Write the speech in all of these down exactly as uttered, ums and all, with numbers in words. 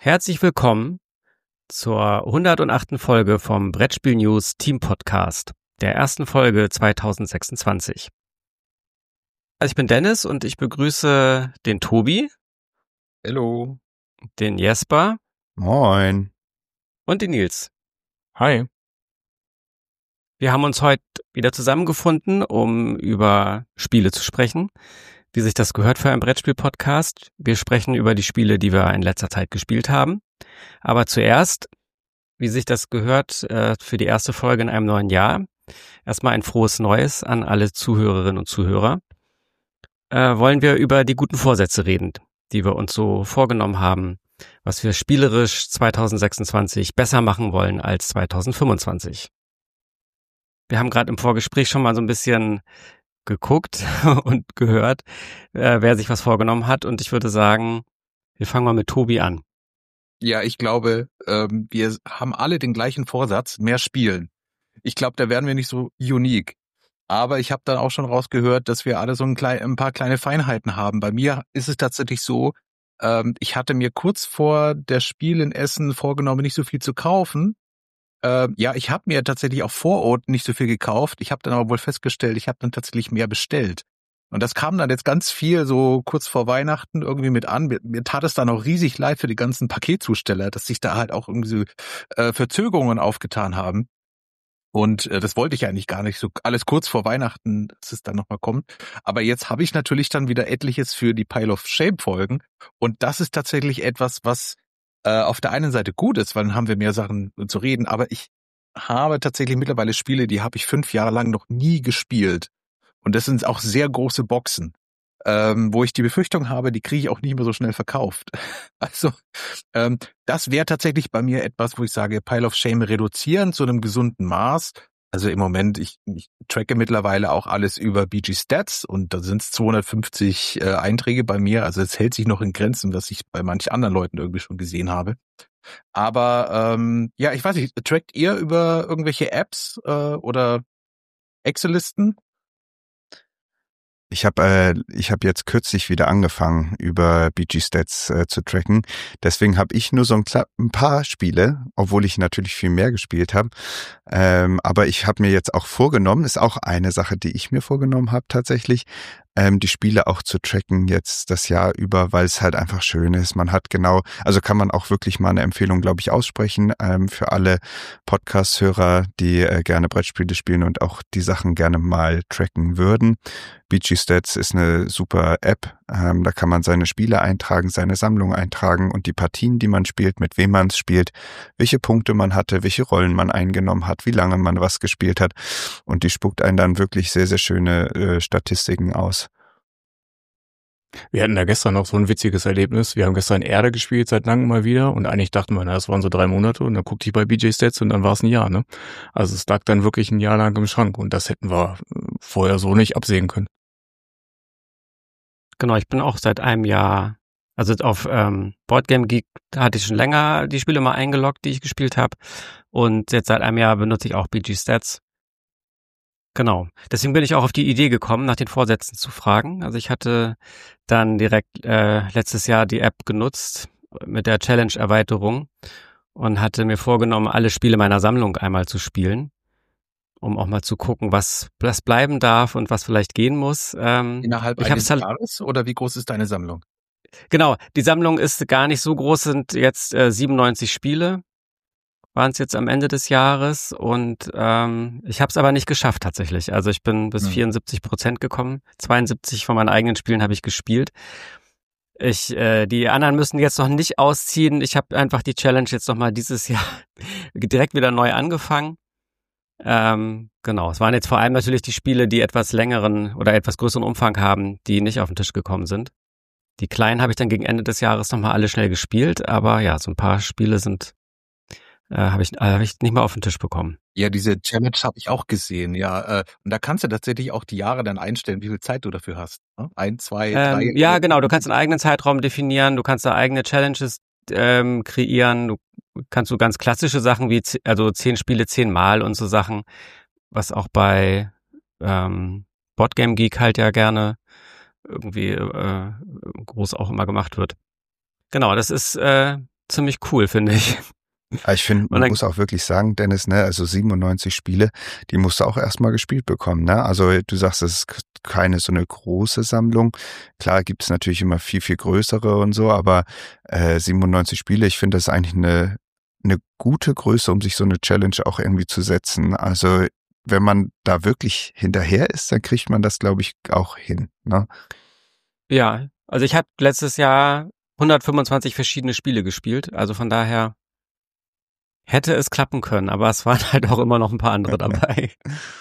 Herzlich willkommen zur hundertachten Folge vom Brettspiel News Team Podcast, der ersten Folge zweitausendsechsundzwanzig. Also ich bin Dennis und ich begrüße den Tobi. Hallo. Den Jesper. Moin. Und den Nils. Hi. Wir haben uns heute wieder zusammengefunden, um über Spiele zu sprechen, wie sich das gehört für einen Brettspiel-Podcast. Wir sprechen über die Spiele, die wir in letzter Zeit gespielt haben. Aber zuerst, wie sich das gehört äh, für die erste Folge in einem neuen Jahr, erstmal ein frohes Neues an alle Zuhörerinnen und Zuhörer. Äh, wollen wir über die guten Vorsätze reden, die wir uns so vorgenommen haben, was wir spielerisch zweitausendsechsundzwanzig besser machen wollen als zweitausendfünfundzwanzig. Wir haben gerade im Vorgespräch schon mal so ein bisschen geguckt und gehört, äh, wer sich was vorgenommen hat. Und ich würde sagen, wir fangen mal mit Tobi an. Ja, ich glaube, ähm, wir haben alle den gleichen Vorsatz, mehr spielen. Ich glaube, da werden wir nicht so unique. Aber ich habe dann auch schon rausgehört, dass wir alle so ein, klein, ein paar kleine Feinheiten haben. Bei mir ist es tatsächlich so, ähm, ich hatte mir kurz vor der Spiel in Essen vorgenommen, nicht so viel zu kaufen. Ähm, ja, ich habe mir tatsächlich auch vor Ort nicht so viel gekauft. Ich habe dann aber wohl festgestellt, ich habe dann tatsächlich mehr bestellt. Und das kam dann jetzt ganz viel so kurz vor Weihnachten irgendwie mit an. Mir, mir tat es dann auch riesig leid für die ganzen Paketzusteller, dass sich da halt auch irgendwie so äh, Verzögerungen aufgetan haben. Und äh, das wollte ich eigentlich gar nicht, so alles kurz vor Weihnachten, dass es dann nochmal kommt. Aber jetzt habe ich natürlich dann wieder etliches für die Pile of Shame Folgen. Und das ist tatsächlich etwas, was äh, auf der einen Seite gut ist, weil dann haben wir mehr Sachen zu reden. Aber ich habe tatsächlich mittlerweile Spiele, die habe ich fünf Jahre lang noch nie gespielt. Und das sind auch sehr große Boxen, ähm, wo ich die Befürchtung habe, die kriege ich auch nicht mehr so schnell verkauft. Also ähm, das wäre tatsächlich bei mir etwas, wo ich sage, Pile of Shame reduzieren zu einem gesunden Maß. Also im Moment, ich, ich tracke mittlerweile auch alles über B G Stats und da sind es zweihundertfünfzig äh, Einträge bei mir. Also es hält sich noch in Grenzen, was ich bei manchen anderen Leuten irgendwie schon gesehen habe. Aber ähm, ja, ich weiß nicht, trackt ihr über irgendwelche Apps äh, oder Excel-Listen? Ich habe äh, ich habe jetzt kürzlich wieder angefangen, über B G Stats äh, zu tracken. Deswegen habe ich nur so ein, ein paar Spiele, obwohl ich natürlich viel mehr gespielt habe. Ähm, aber ich habe mir jetzt auch vorgenommen, ist auch eine Sache, die ich mir vorgenommen habe tatsächlich, ähm, die Spiele auch zu tracken jetzt das Jahr über, weil es halt einfach schön ist. Man hat genau, also kann man auch wirklich mal eine Empfehlung, glaube ich, aussprechen ähm, für alle Podcast-Hörer, die äh, gerne Brettspiele spielen und auch die Sachen gerne mal tracken würden. B G Stats ist eine super App, ähm, da kann man seine Spiele eintragen, seine Sammlung eintragen und die Partien, die man spielt, mit wem man es spielt, welche Punkte man hatte, welche Rollen man eingenommen hat, wie lange man was gespielt hat und die spuckt einen dann wirklich sehr, sehr schöne äh, Statistiken aus. Wir hatten da gestern noch so ein witziges Erlebnis. Wir haben gestern Erde gespielt, seit langem mal wieder. Und eigentlich dachten wir, na, das waren so drei Monate. Und dann guckte ich bei B J Stats und dann war es ein Jahr, ne? Also es lag dann wirklich ein Jahr lang im Schrank. Und das hätten wir vorher so nicht absehen können. Genau, ich bin auch seit einem Jahr, also auf ähm, Boardgame Geek hatte ich schon länger die Spiele mal eingeloggt, die ich gespielt habe. Und jetzt seit einem Jahr benutze ich auch B G Stats. Genau. Deswegen bin ich auch auf die Idee gekommen, nach den Vorsätzen zu fragen. Also ich hatte dann direkt äh, letztes Jahr die App genutzt mit der Challenge-Erweiterung und hatte mir vorgenommen, alle Spiele meiner Sammlung einmal zu spielen, um auch mal zu gucken, was, was bleiben darf und was vielleicht gehen muss. Ähm, Innerhalb ich eines halt, Jahres oder wie groß ist deine Sammlung? Genau, die Sammlung ist gar nicht so groß, sind jetzt äh, siebenundneunzig Spiele. Waren es jetzt am Ende des Jahres und ähm, ich habe es aber nicht geschafft tatsächlich. Also ich bin bis hm. vierundsiebzig Prozent gekommen. zweiundsiebzig von meinen eigenen Spielen habe ich gespielt. Ich, äh, die anderen müssen jetzt noch nicht ausziehen. Ich habe einfach die Challenge jetzt nochmal dieses Jahr direkt wieder neu angefangen. Ähm, genau, es waren jetzt vor allem natürlich die Spiele, die etwas längeren oder etwas größeren Umfang haben, die nicht auf den Tisch gekommen sind. Die kleinen habe ich dann gegen Ende des Jahres nochmal alle schnell gespielt, aber ja, so ein paar Spiele sind Äh, habe ich, äh, hab ich nicht mal auf den Tisch bekommen. Ja, diese Challenge habe ich auch gesehen, ja. Äh, und da kannst du tatsächlich auch die Jahre dann einstellen, wie viel Zeit du dafür hast. Ne? Ein, zwei, ähm, drei. Ja, genau. Du kannst einen eigenen Zeitraum definieren. Du kannst da eigene Challenges ähm, kreieren. Du kannst so ganz klassische Sachen wie z- also zehn Spiele zehnmal und so Sachen, was auch bei ähm, Boardgame Geek halt ja gerne irgendwie äh, groß auch immer gemacht wird. Genau, das ist äh, ziemlich cool, finde ich. Ich finde, man dann, muss auch wirklich sagen, Dennis, ne, also siebenundneunzig Spiele, die musst du auch erstmal gespielt bekommen, ne? Also du sagst, es ist keine so eine große Sammlung. Klar gibt es natürlich immer viel, viel größere und so, aber äh, siebenundneunzig Spiele, ich finde, das ist eigentlich eine, eine gute Größe, um sich so eine Challenge auch irgendwie zu setzen. Also wenn man da wirklich hinterher ist, dann kriegt man das, glaube ich, auch hin, ne? Ja, also ich habe letztes Jahr hundertfünfundzwanzig verschiedene Spiele gespielt, also von daher hätte es klappen können, aber es waren halt auch immer noch ein paar andere dabei.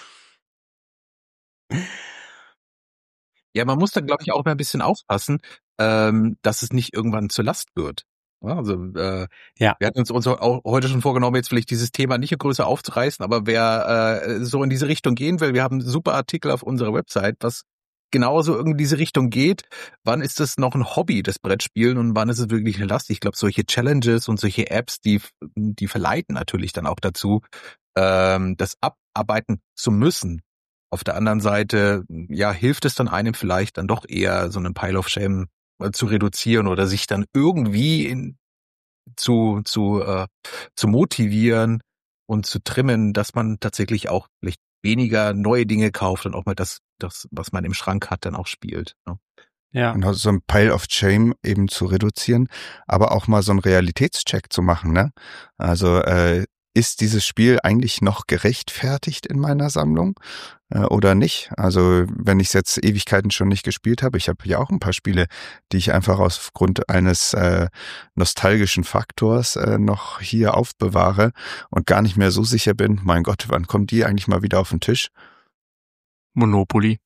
Ja, man muss da, glaube ich, auch mal ein bisschen aufpassen, ähm, dass es nicht irgendwann zur Last wird. Ja, also äh, ja. wir hatten uns, uns auch heute schon vorgenommen, jetzt vielleicht dieses Thema nicht größer aufzureißen, aber wer äh, so in diese Richtung gehen will, wir haben einen super Artikel auf unserer Website, was genauso in diese Richtung geht. Wann ist es noch ein Hobby, das Brettspielen, und wann ist es wirklich eine Last? Ich glaube, solche Challenges und solche Apps, die die verleiten natürlich dann auch dazu, ähm, das abarbeiten zu müssen. Auf der anderen Seite, ja, hilft es dann einem vielleicht dann doch eher, so einen Pile of Shame zu reduzieren oder sich dann irgendwie in, zu zu äh, zu motivieren und zu trimmen, dass man tatsächlich auch vielleicht weniger neue Dinge kauft und auch mal das, das, was man im Schrank hat, dann auch spielt. Ne? Ja. Genau, so ein Pile of Shame eben zu reduzieren, aber auch mal so einen Realitätscheck zu machen, ne? Also äh, ist dieses Spiel eigentlich noch gerechtfertigt in meiner Sammlung äh, oder nicht? Also wenn ich es jetzt Ewigkeiten schon nicht gespielt habe, ich habe ja auch ein paar Spiele, die ich einfach aufgrund eines äh, nostalgischen Faktors äh, noch hier aufbewahre und gar nicht mehr so sicher bin, mein Gott, wann kommt die eigentlich mal wieder auf den Tisch? Monopoly.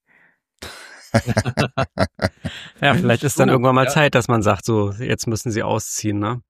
Ja, vielleicht ist dann Oh, irgendwann mal ja. Zeit, dass man sagt, so, jetzt müssen sie ausziehen, ne?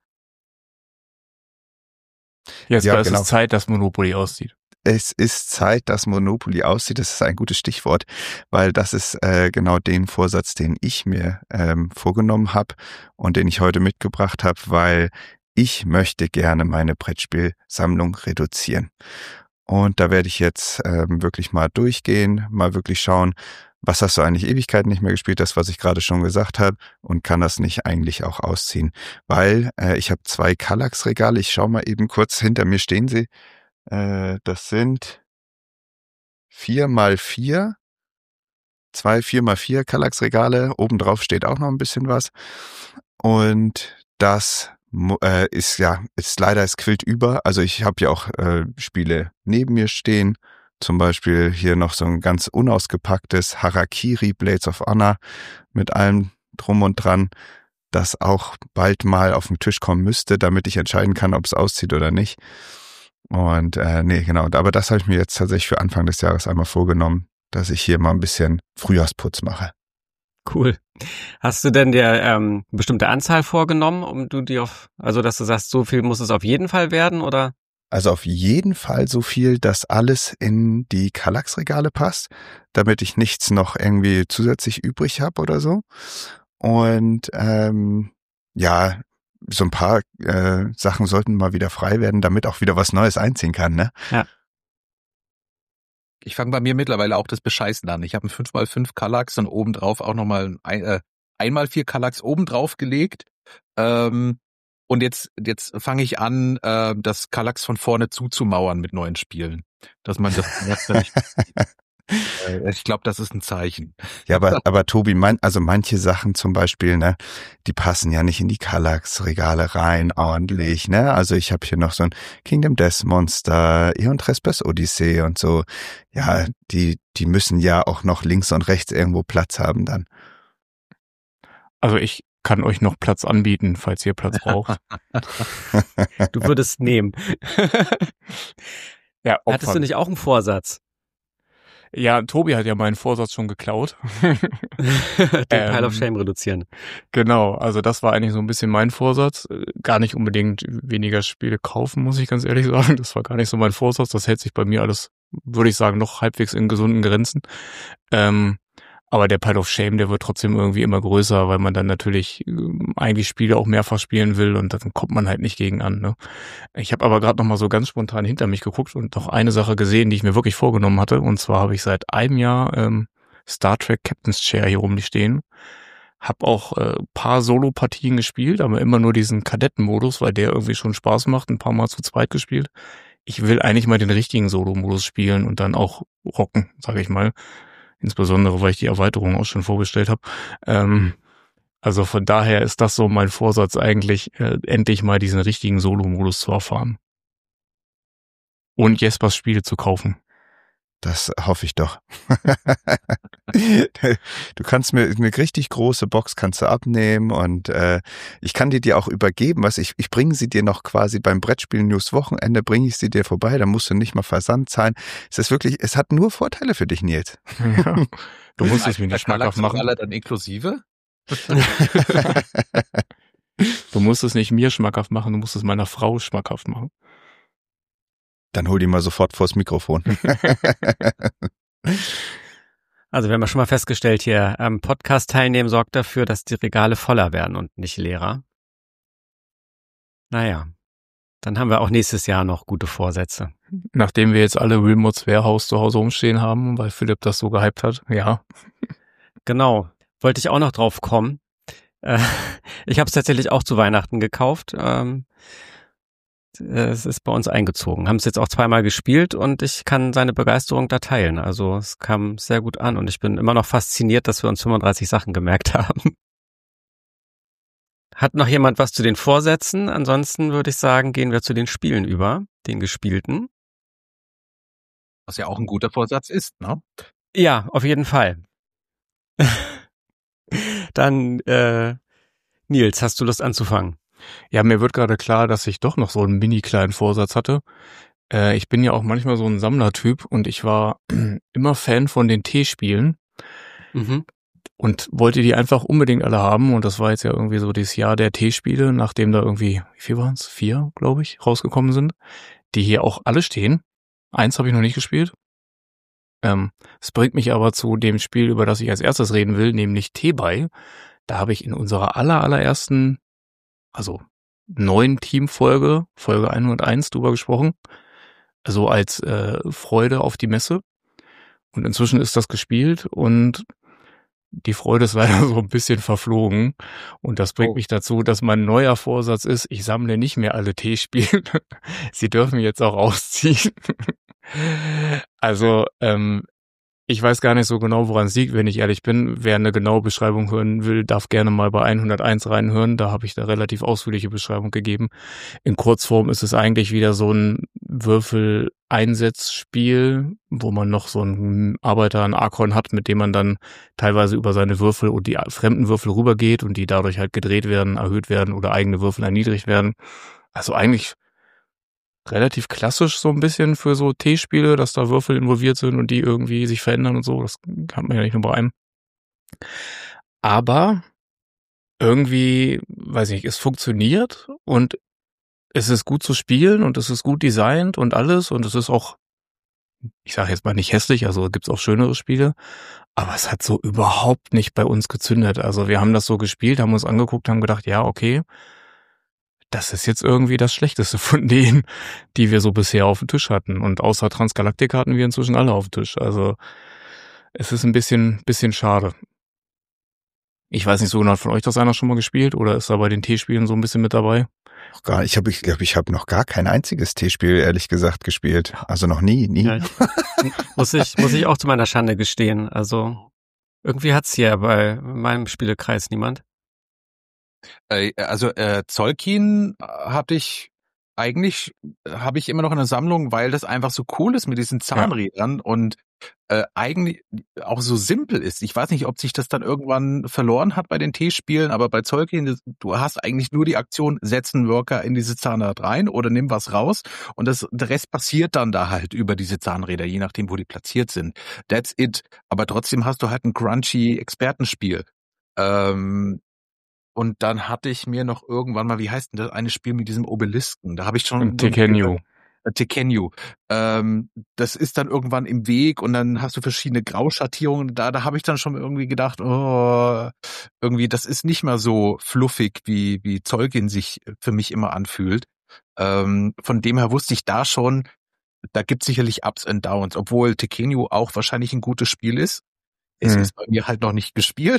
Jetzt Ja, ist genau. es Zeit, dass Monopoly aussieht. Es ist Zeit, dass Monopoly aussieht. Das ist ein gutes Stichwort, weil das ist äh, genau den Vorsatz, den ich mir ähm, vorgenommen habe und den ich heute mitgebracht habe, weil ich möchte gerne meine Brettspielsammlung reduzieren. Und da werde ich jetzt ähm, wirklich mal durchgehen, mal wirklich schauen, was hast du eigentlich Ewigkeiten nicht mehr gespielt, das, was ich gerade schon gesagt habe, und kann das nicht eigentlich auch ausziehen. Weil äh, ich habe zwei Kallax-Regale, ich schaue mal eben kurz, hinter mir stehen sie. Äh, das sind vier mal vier, zwei vier mal vier Kallax-Regale, obendrauf steht auch noch ein bisschen was. Und das äh, ist ja, ist leider, es quillt über. Also ich habe ja auch äh, Spiele neben mir stehen. Zum Beispiel hier noch so ein ganz unausgepacktes Harakiri Blades of Honor mit allem drum und dran, das auch bald mal auf den Tisch kommen müsste, damit ich entscheiden kann, ob es auszieht oder nicht. Und äh, nee, genau. Aber das habe ich mir jetzt tatsächlich für Anfang des Jahres einmal vorgenommen, dass ich hier mal ein bisschen Frühjahrsputz mache. Cool. Hast du denn dir ähm, eine bestimmte Anzahl vorgenommen, um du dir auf, also dass du sagst, so viel muss es auf jeden Fall werden, oder? Also auf jeden Fall so viel, dass alles in die Kallax-Regale passt, damit ich nichts noch irgendwie zusätzlich übrig habe oder so. Und ähm, ja, so ein paar äh, Sachen sollten mal wieder frei werden, damit auch wieder was Neues einziehen kann, ne? Ja. Ich fange bei mir mittlerweile auch das Bescheißen an. Ich habe einen fünf mal fünf Kallax und obendrauf auch nochmal ein äh, eins mal vier Kallax obendrauf gelegt. Ähm, und jetzt jetzt fange ich an, äh, das Kallax von vorne zuzumauern mit neuen Spielen. Dass man das, das nicht, äh, ich glaube, das ist ein Zeichen. Ja, aber, aber Tobi, mein, also manche Sachen zum Beispiel, ne, die passen ja nicht in die Kallax-Regale rein, ordentlich, ne? Also ich habe hier noch so ein Kingdom Death Monster, Eon Trespass Odyssey und so. Ja, die, die müssen ja auch noch links und rechts irgendwo Platz haben dann. Also ich kann euch noch Platz anbieten, falls ihr Platz braucht. Du würdest nehmen. Ja, Hattest du Opfern. nicht auch einen Vorsatz? Ja, Tobi hat ja meinen Vorsatz schon geklaut. Den Ähm, Pile of Shame reduzieren. Genau, also das war eigentlich so ein bisschen mein Vorsatz. Äh, Gar nicht unbedingt weniger Spiele kaufen, muss ich ganz ehrlich sagen. Das war gar nicht so mein Vorsatz. Das hält sich bei mir alles, würde ich sagen, noch halbwegs in gesunden Grenzen. Ähm, aber der Pile of Shame, der wird trotzdem irgendwie immer größer, weil man dann natürlich ähm, eigentlich Spiele auch mehrfach spielen will und dann kommt man halt nicht gegen an. Ne? Ich habe aber gerade noch mal so ganz spontan hinter mich geguckt und noch eine Sache gesehen, die ich mir wirklich vorgenommen hatte. Und zwar habe ich seit einem Jahr ähm, Star Trek Captain's Chair hier rumstehen. Hab auch äh, paar Solo-Partien gespielt, aber immer nur diesen Kadettenmodus, weil der irgendwie schon Spaß macht, ein paar Mal zu zweit gespielt. Ich will eigentlich mal den richtigen Solo-Modus spielen und dann auch rocken, sage ich mal. Insbesondere, weil ich die Erweiterung auch schon vorbestellt habe. Ähm, also von daher ist das so mein Vorsatz eigentlich, äh, endlich mal diesen richtigen Solo-Modus zu erfahren. Und Jespers Spiele zu kaufen. Das hoffe ich doch. Du kannst mir eine richtig große Box kannst du abnehmen und äh, ich kann die dir auch übergeben. Was ich ich bringe sie dir noch quasi beim Brettspiel News Wochenende bringe ich sie dir vorbei. Da musst du nicht mal Versand zahlen. Es ist wirklich, es hat nur Vorteile für dich, Nils. Ja. Du musst es mir nicht schmackhaft machen. Alle dann inklusive? Du musst es nicht mir schmackhaft machen, du musst es meiner Frau schmackhaft machen. Dann hol die mal sofort vors Mikrofon. Also wir haben ja schon mal festgestellt hier, ähm, Podcast teilnehmen sorgt dafür, dass die Regale voller werden und nicht leerer. Naja, dann haben wir auch nächstes Jahr noch gute Vorsätze. Nachdem wir jetzt alle Wilmots Warehouse zu Hause rumstehen haben, weil Philipp das so gehypt hat, ja. Genau, wollte ich auch noch drauf kommen. Äh, ich habe es tatsächlich auch zu Weihnachten gekauft. Ähm, Es ist bei uns eingezogen. Haben es jetzt auch zweimal gespielt und ich kann seine Begeisterung da teilen. Also es kam sehr gut an und ich bin immer noch fasziniert, dass wir uns fünfunddreißig Sachen gemerkt haben. Hat noch jemand was zu den Vorsätzen? Ansonsten würde ich sagen, gehen wir zu den Spielen über, den gespielten. Was ja auch ein guter Vorsatz ist, ne? Ja, auf jeden Fall. Dann, äh, Nils, hast du Lust anzufangen? Ja, mir wird gerade klar, dass ich doch noch so einen mini kleinen Vorsatz hatte. Äh, ich bin ja auch manchmal so ein Sammlertyp und ich war immer Fan von den T-Spielen Mhm. und wollte die einfach unbedingt alle haben. Und das war jetzt ja irgendwie so dieses Jahr der T-Spiele, nachdem da irgendwie, wie viel waren es? Vier, glaube ich, rausgekommen sind, die hier auch alle stehen. Eins habe ich noch nicht gespielt. Ähm, es bringt mich aber zu dem Spiel, über das ich als erstes reden will, nämlich T-Buy. Da habe ich in unserer aller, allerersten also neuen Teamfolge, Folge hunderteins drüber gesprochen, also als äh, Freude auf die Messe. Und inzwischen ist das gespielt und die Freude ist leider so ein bisschen verflogen. Und das bringt Oh. mich dazu, dass mein neuer Vorsatz ist, ich sammle nicht mehr alle T-Spiele. Sie dürfen jetzt auch ausziehen. Also, ähm, ich weiß gar nicht so genau, woran es liegt, wenn ich ehrlich bin. Wer eine genaue Beschreibung hören will, darf gerne mal bei hunderteins reinhören. Da habe ich da relativ ausführliche Beschreibung gegeben. In Kurzform ist es eigentlich wieder so ein Würfel-Einsetzspiel, wo man noch so einen Arbeiter, einen Arkon hat, mit dem man dann teilweise über seine Würfel und die fremden Würfel rübergeht und die dadurch halt gedreht werden, erhöht werden oder eigene Würfel erniedrigt werden. Also eigentlich relativ klassisch so ein bisschen für so T-Spiele, dass da Würfel involviert sind und die irgendwie sich verändern und so. Das kann man ja nicht nur bei einem. Aber irgendwie, weiß ich nicht, es funktioniert und es ist gut zu spielen und es ist gut designt und alles und es ist auch, ich sage jetzt mal nicht hässlich, also gibt's auch schönere Spiele, aber es hat so überhaupt nicht bei uns gezündet. Also wir haben das so gespielt, haben uns angeguckt, haben gedacht, ja, okay, das ist jetzt irgendwie das Schlechteste von denen, die wir so bisher auf dem Tisch hatten. Und außer Transgalactica hatten wir inzwischen alle auf dem Tisch. Also es ist ein bisschen, bisschen schade. Ich weiß nicht so genau, hat von euch das einer schon mal gespielt oder ist da bei den T-Spielen so ein bisschen mit dabei? Noch gar, ich habe, ich glaube, ich habe noch gar kein einziges T-Spiel ehrlich gesagt gespielt. Also noch nie, nie. Ja, muss ich, muss ich auch zu meiner Schande gestehen. Also irgendwie hat's hier bei meinem Spielekreis niemand. Äh, also äh, Zolkin hatte ich eigentlich habe ich immer noch in der Sammlung, weil das einfach so cool ist mit diesen Zahnrädern ja. und äh, eigentlich auch so simpel ist. Ich weiß nicht, ob sich das dann irgendwann verloren hat bei den T-Spielen, aber bei Zolkin, du hast eigentlich nur die Aktion, setz einen Worker in diese Zahnrad rein oder nimm was raus und das, der Rest passiert dann da halt über diese Zahnräder, je nachdem, wo die platziert sind. That's it. Aber trotzdem hast du halt ein crunchy Expertenspiel. Ähm, Und dann hatte ich mir noch irgendwann mal, wie heißt denn das eine Spiel mit diesem Obelisken? Da habe ich schon... Tekenyu. Tekenyu. Ähm, das ist dann irgendwann im Weg und dann hast du verschiedene Grauschattierungen. Da, da habe ich dann schon irgendwie gedacht, oh, irgendwie, das ist nicht mehr so fluffig, wie, wie Zolkin sich für mich immer anfühlt. Ähm, von dem her wusste ich da schon, da gibt es sicherlich Ups and Downs, obwohl Tekenyu auch wahrscheinlich ein gutes Spiel ist. Es hm. ist bei mir halt noch nicht gespielt.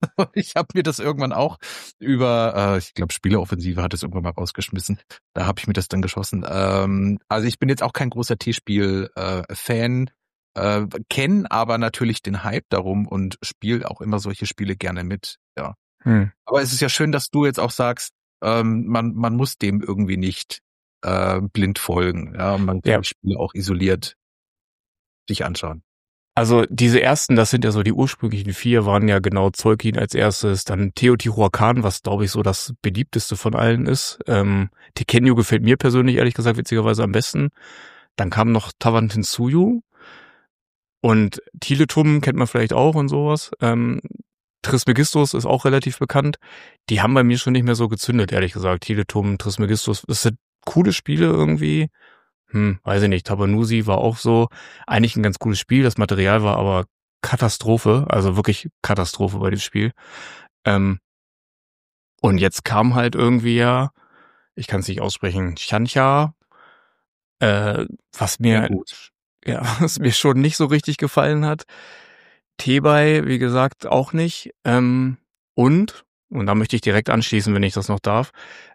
Ich habe mir das irgendwann auch über, äh, ich glaube, Spieleoffensive hat es irgendwann mal rausgeschmissen. Da habe ich mir das dann geschossen. Ähm, also ich bin jetzt auch kein großer T-Spiel-Fan, äh, äh, kenne aber natürlich den Hype darum und spiele auch immer solche Spiele gerne mit. Ja. Hm. Aber es ist ja schön, dass du jetzt auch sagst, ähm, man man muss dem irgendwie nicht äh, blind folgen. Ja, man kann ja. die Spiele auch isoliert sich anschauen. Also diese ersten, das sind ja so die ursprünglichen vier, waren ja genau Tzolk'in als erstes, dann Teotihuacan, was glaube ich so das beliebteste von allen ist. Ähm, Tekenyo gefällt mir persönlich ehrlich gesagt witzigerweise am besten. Dann kam noch Tawantinsuyu und Tiletum kennt man vielleicht auch und sowas. Ähm, Trismegistus ist auch relativ bekannt. Die haben bei mir schon nicht mehr so gezündet, ehrlich gesagt. Tiletum, Trismegistus, das sind coole Spiele irgendwie. Hm, weiß ich nicht, Tabanusi war auch so eigentlich ein ganz cooles Spiel, das Material war aber Katastrophe, also wirklich Katastrophe bei dem Spiel. Ähm, und jetzt kam halt irgendwie ja, ich kann es nicht aussprechen, Xianxia, äh, was mir, ja, was mir schon nicht so richtig gefallen hat. Tebai, wie gesagt, auch nicht. Ähm, und, und da möchte ich direkt anschließen, wenn ich das noch darf,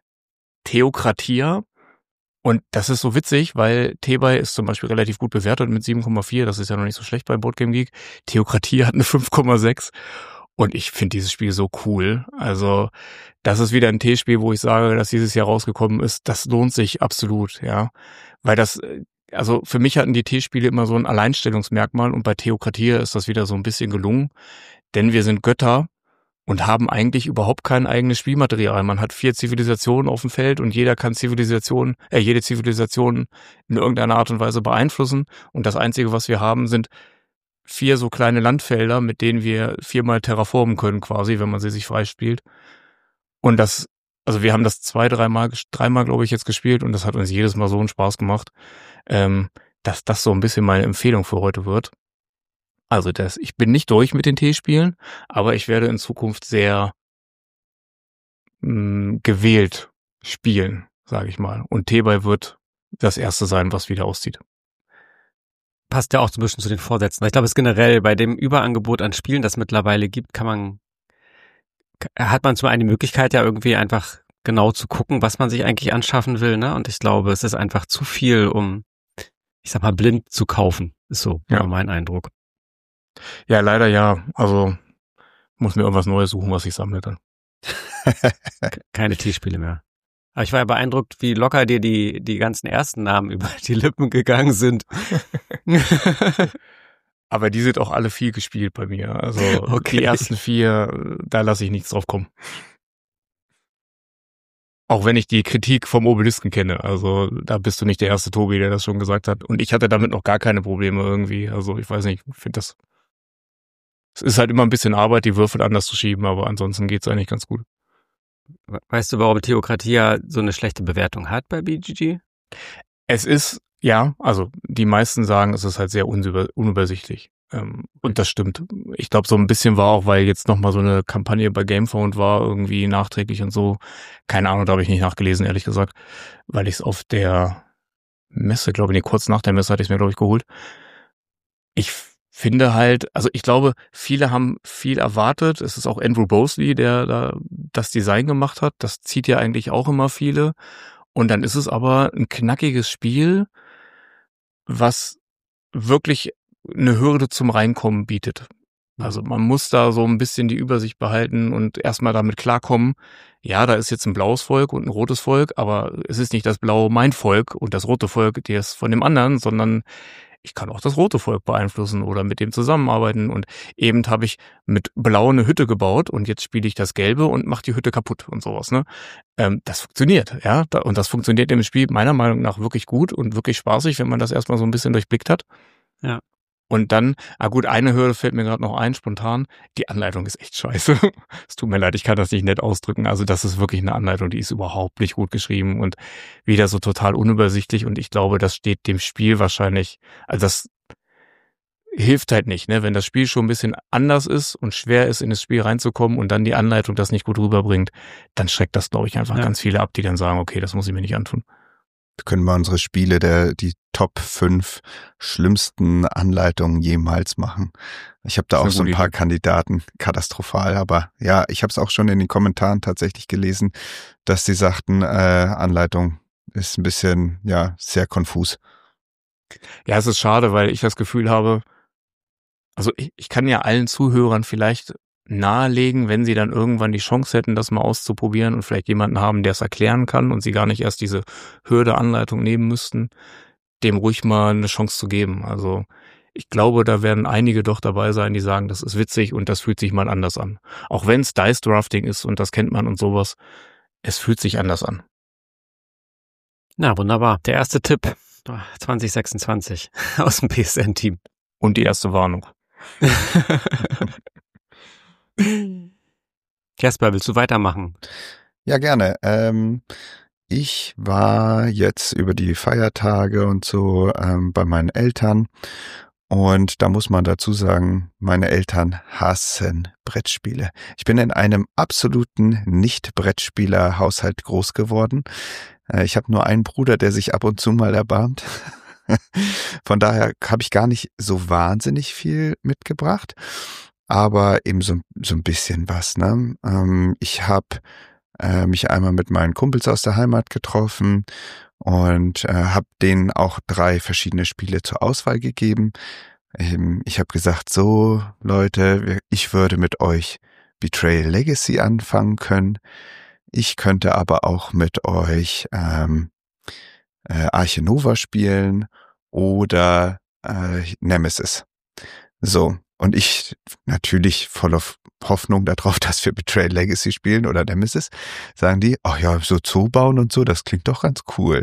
Theokratia. Und das ist so witzig, weil Tebai ist zum Beispiel relativ gut bewertet mit sieben Komma vier. Das ist ja noch nicht so schlecht bei Boardgame Geek. Theokratie hat eine fünf Komma sechs. Und ich finde dieses Spiel so cool. Also das ist wieder ein T-Spiel, wo ich sage, dass dieses Jahr rausgekommen ist. Das lohnt sich absolut, ja. Weil das, also für mich hatten die T-Spiele immer so ein Alleinstellungsmerkmal. Und bei Theokratie ist das wieder so ein bisschen gelungen. Denn wir sind Götter und haben eigentlich überhaupt kein eigenes Spielmaterial. Man hat vier Zivilisationen auf dem Feld und jeder kann Zivilisation, äh, jede Zivilisation in irgendeiner Art und Weise beeinflussen. Und das Einzige, was wir haben, sind vier so kleine Landfelder, mit denen wir viermal terraformen können quasi, wenn man sie sich freispielt. Und das, also wir haben das zwei, dreimal, dreimal glaube ich jetzt gespielt und das hat uns jedes Mal so einen Spaß gemacht, ähm, dass das so ein bisschen meine Empfehlung für heute wird. Also das, ich bin nicht durch mit den T-Spielen, aber ich werde in Zukunft sehr mh, gewählt spielen, sage ich mal. Und Tebai wird das erste sein, was wieder auszieht. Passt ja auch so ein bisschen zu den Vorsätzen. Ich glaube, es generell bei dem Überangebot an Spielen, das mittlerweile gibt, kann man, hat man zum einen die Möglichkeit ja irgendwie einfach genau zu gucken, was man sich eigentlich anschaffen will, ne? Und ich glaube, es ist einfach zu viel, um, ich sag mal, blind zu kaufen. Ist so ja. mein Eindruck. Ja, leider ja. Also muss mir irgendwas Neues suchen, was ich sammle dann. Keine T-Spiele mehr. Aber ich war ja beeindruckt, wie locker dir die die ganzen ersten Namen über die Lippen gegangen sind. Aber die sind auch alle viel gespielt bei mir. Also okay. Die ersten vier, da lasse ich nichts drauf kommen. Auch wenn ich die Kritik vom Obelisken kenne. Also da bist du nicht der erste Tobi, der das schon gesagt hat. Und ich hatte damit noch gar keine Probleme irgendwie. Also ich weiß nicht, ich finde das... Es ist halt immer ein bisschen Arbeit, die Würfel anders zu schieben, aber ansonsten geht's eigentlich ganz gut. Weißt du, warum Theokratia so eine schlechte Bewertung hat bei B G G? Es ist, ja, also die meisten sagen, es ist halt sehr unüber, unübersichtlich. Ähm, und das stimmt. Ich glaube, so ein bisschen war auch, weil jetzt nochmal so eine Kampagne bei Gamefound war, irgendwie nachträglich und so. Keine Ahnung, da habe ich nicht nachgelesen, ehrlich gesagt, weil ich es auf der Messe, glaube ich, nee, kurz nach der Messe hatte ich es mir, glaube ich, geholt. Ich finde halt, also ich glaube, viele haben viel erwartet. Es ist auch Andrew Bosley, der da das Design gemacht hat. Das zieht ja eigentlich auch immer viele. Und dann ist es aber ein knackiges Spiel, was wirklich eine Hürde zum Reinkommen bietet. Also man muss da so ein bisschen die Übersicht behalten und erstmal damit klarkommen, ja, da ist jetzt ein blaues Volk und ein rotes Volk, aber es ist nicht das blaue mein Volk und das rote Volk, der ist von dem anderen, sondern ich kann auch das rote Volk beeinflussen oder mit dem zusammenarbeiten. Und eben habe ich mit Blau eine Hütte gebaut und jetzt spiele ich das Gelbe und mache die Hütte kaputt und sowas. Ne, ähm, das funktioniert, ja. Und das funktioniert im Spiel meiner Meinung nach wirklich gut und wirklich spaßig, wenn man das erstmal so ein bisschen durchblickt hat. Ja. Und dann, ah gut, eine Hürde fällt mir gerade noch ein, spontan. Die Anleitung ist echt scheiße. Es tut mir leid, ich kann das nicht nett ausdrücken. Also das ist wirklich eine Anleitung, die ist überhaupt nicht gut geschrieben und wieder so total unübersichtlich. Und ich glaube, das steht dem Spiel wahrscheinlich, also das hilft halt nicht, ne? Wenn das Spiel schon ein bisschen anders ist und schwer ist, in das Spiel reinzukommen und dann die Anleitung das nicht gut rüberbringt, dann schreckt das, glaube ich, einfach ja. ganz viele ab, die dann sagen, okay, das muss ich mir nicht antun. können wir unsere Spiele der die Top fünf schlimmsten Anleitungen jemals machen. Ich habe da auch so ein paar Idee. Kandidaten, katastrophal, aber ja, ich habe es auch schon in den Kommentaren tatsächlich gelesen, dass die sagten, äh, Anleitung ist ein bisschen, ja, sehr konfus. Ja, es ist schade, weil ich das Gefühl habe, also ich, ich kann ja allen Zuhörern vielleicht nahelegen, wenn sie dann irgendwann die Chance hätten, das mal auszuprobieren und vielleicht jemanden haben, der es erklären kann und sie gar nicht erst diese Hürde Anleitung nehmen müssten, dem ruhig mal eine Chance zu geben. Also ich glaube, da werden einige doch dabei sein, die sagen, das ist witzig und das fühlt sich mal anders an. Auch wenn es Dice Drafting ist und das kennt man und sowas, es fühlt sich anders an. Na, wunderbar. Der erste Tipp zwanzig sechsundzwanzig aus dem P S N-Team. Und die erste Warnung. Jasper, willst du weitermachen? Ja, gerne. Ähm, ich war jetzt über die Feiertage und so ähm, bei meinen Eltern und da muss man dazu sagen, meine Eltern hassen Brettspiele. Ich bin in einem absoluten Nicht-Brettspieler-Haushalt groß geworden. Äh, ich habe nur einen Bruder, der sich ab und zu mal erbarmt. Von daher habe ich gar nicht so wahnsinnig viel mitgebracht. Aber eben so, so ein bisschen was, ne? Ähm, ich habe äh, mich einmal mit meinen Kumpels aus der Heimat getroffen und äh, habe denen auch drei verschiedene Spiele zur Auswahl gegeben. Ähm, ich habe gesagt, so Leute, ich würde mit euch Betrayal Legacy anfangen können. Ich könnte aber auch mit euch ähm, äh, Arche Nova spielen oder äh, Nemesis. So. Und ich natürlich voll auf Hoffnung darauf, dass wir Betrayal Legacy spielen oder Nemesis, sagen die, ach ja, so Zoo bauen und so, das klingt doch ganz cool.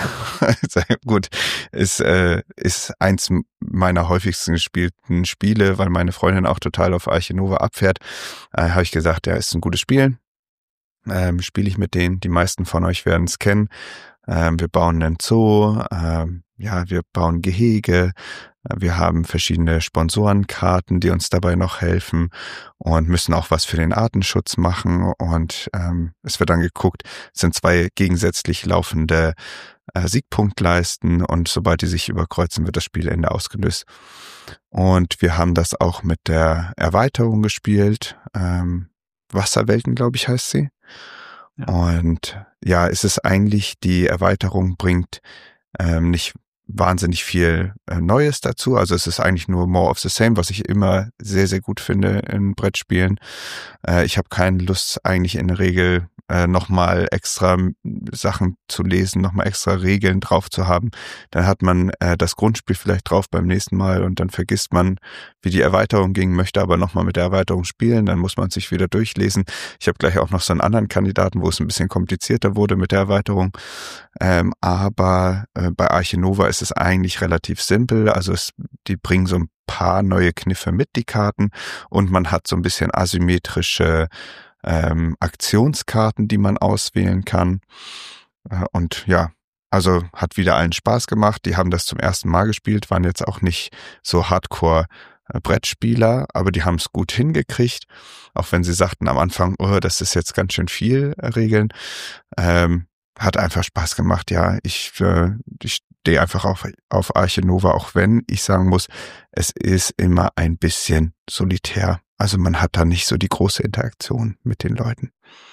Gut, ist, äh, ist eins meiner häufigsten gespielten Spiele, weil meine Freundin auch total auf Arche Nova abfährt. Äh, habe ich gesagt, ja, ist ein gutes Spiel. Ähm, spiele ich mit denen. Die meisten von euch werden es kennen. Ähm, wir bauen einen Zoo, ähm, ja, wir bauen Gehege. Wir haben verschiedene Sponsorenkarten, die uns dabei noch helfen und müssen auch was für den Artenschutz machen. Und ähm, es wird dann geguckt, es sind zwei gegensätzlich laufende äh, Siegpunktleisten und sobald die sich überkreuzen, wird das Spielende ausgelöst. Und wir haben das auch mit der Erweiterung gespielt. Ähm, Wasserwelten, glaube ich, heißt sie. Ja. Und ja, es ist eigentlich, die Erweiterung bringt ähm, nicht wahnsinnig viel äh, Neues dazu. Also es ist eigentlich nur more of the same, was ich immer sehr, sehr gut finde in Brettspielen. Äh, ich habe keine Lust eigentlich in der Regel äh, nochmal extra Sachen zu lesen, nochmal extra Regeln drauf zu haben. Dann hat man äh, das Grundspiel vielleicht drauf beim nächsten Mal und dann vergisst man, wie die Erweiterung ging, möchte aber nochmal mit der Erweiterung spielen. Dann muss man sich wieder durchlesen. Ich habe gleich auch noch so einen anderen Kandidaten, wo es ein bisschen komplizierter wurde mit der Erweiterung. Ähm, aber äh, bei Arche Nova ist es eigentlich relativ simpel. Also es, die bringen so ein paar neue Kniffe mit, die Karten, und man hat so ein bisschen asymmetrische ähm, Aktionskarten, die man auswählen kann. Äh, und ja, also hat wieder allen Spaß gemacht. Die haben das zum ersten Mal gespielt, waren jetzt auch nicht so Hardcore äh, Brettspieler, aber die haben es gut hingekriegt, auch wenn sie sagten am Anfang, oh, das ist jetzt ganz schön viel äh, Regeln. Ähm, Hat einfach Spaß gemacht, ja. Ich, äh, ich stehe einfach auf, auf Arche Nova, auch wenn ich sagen muss, es ist immer ein bisschen solitär. Also man hat da nicht so die große Interaktion mit den Leuten.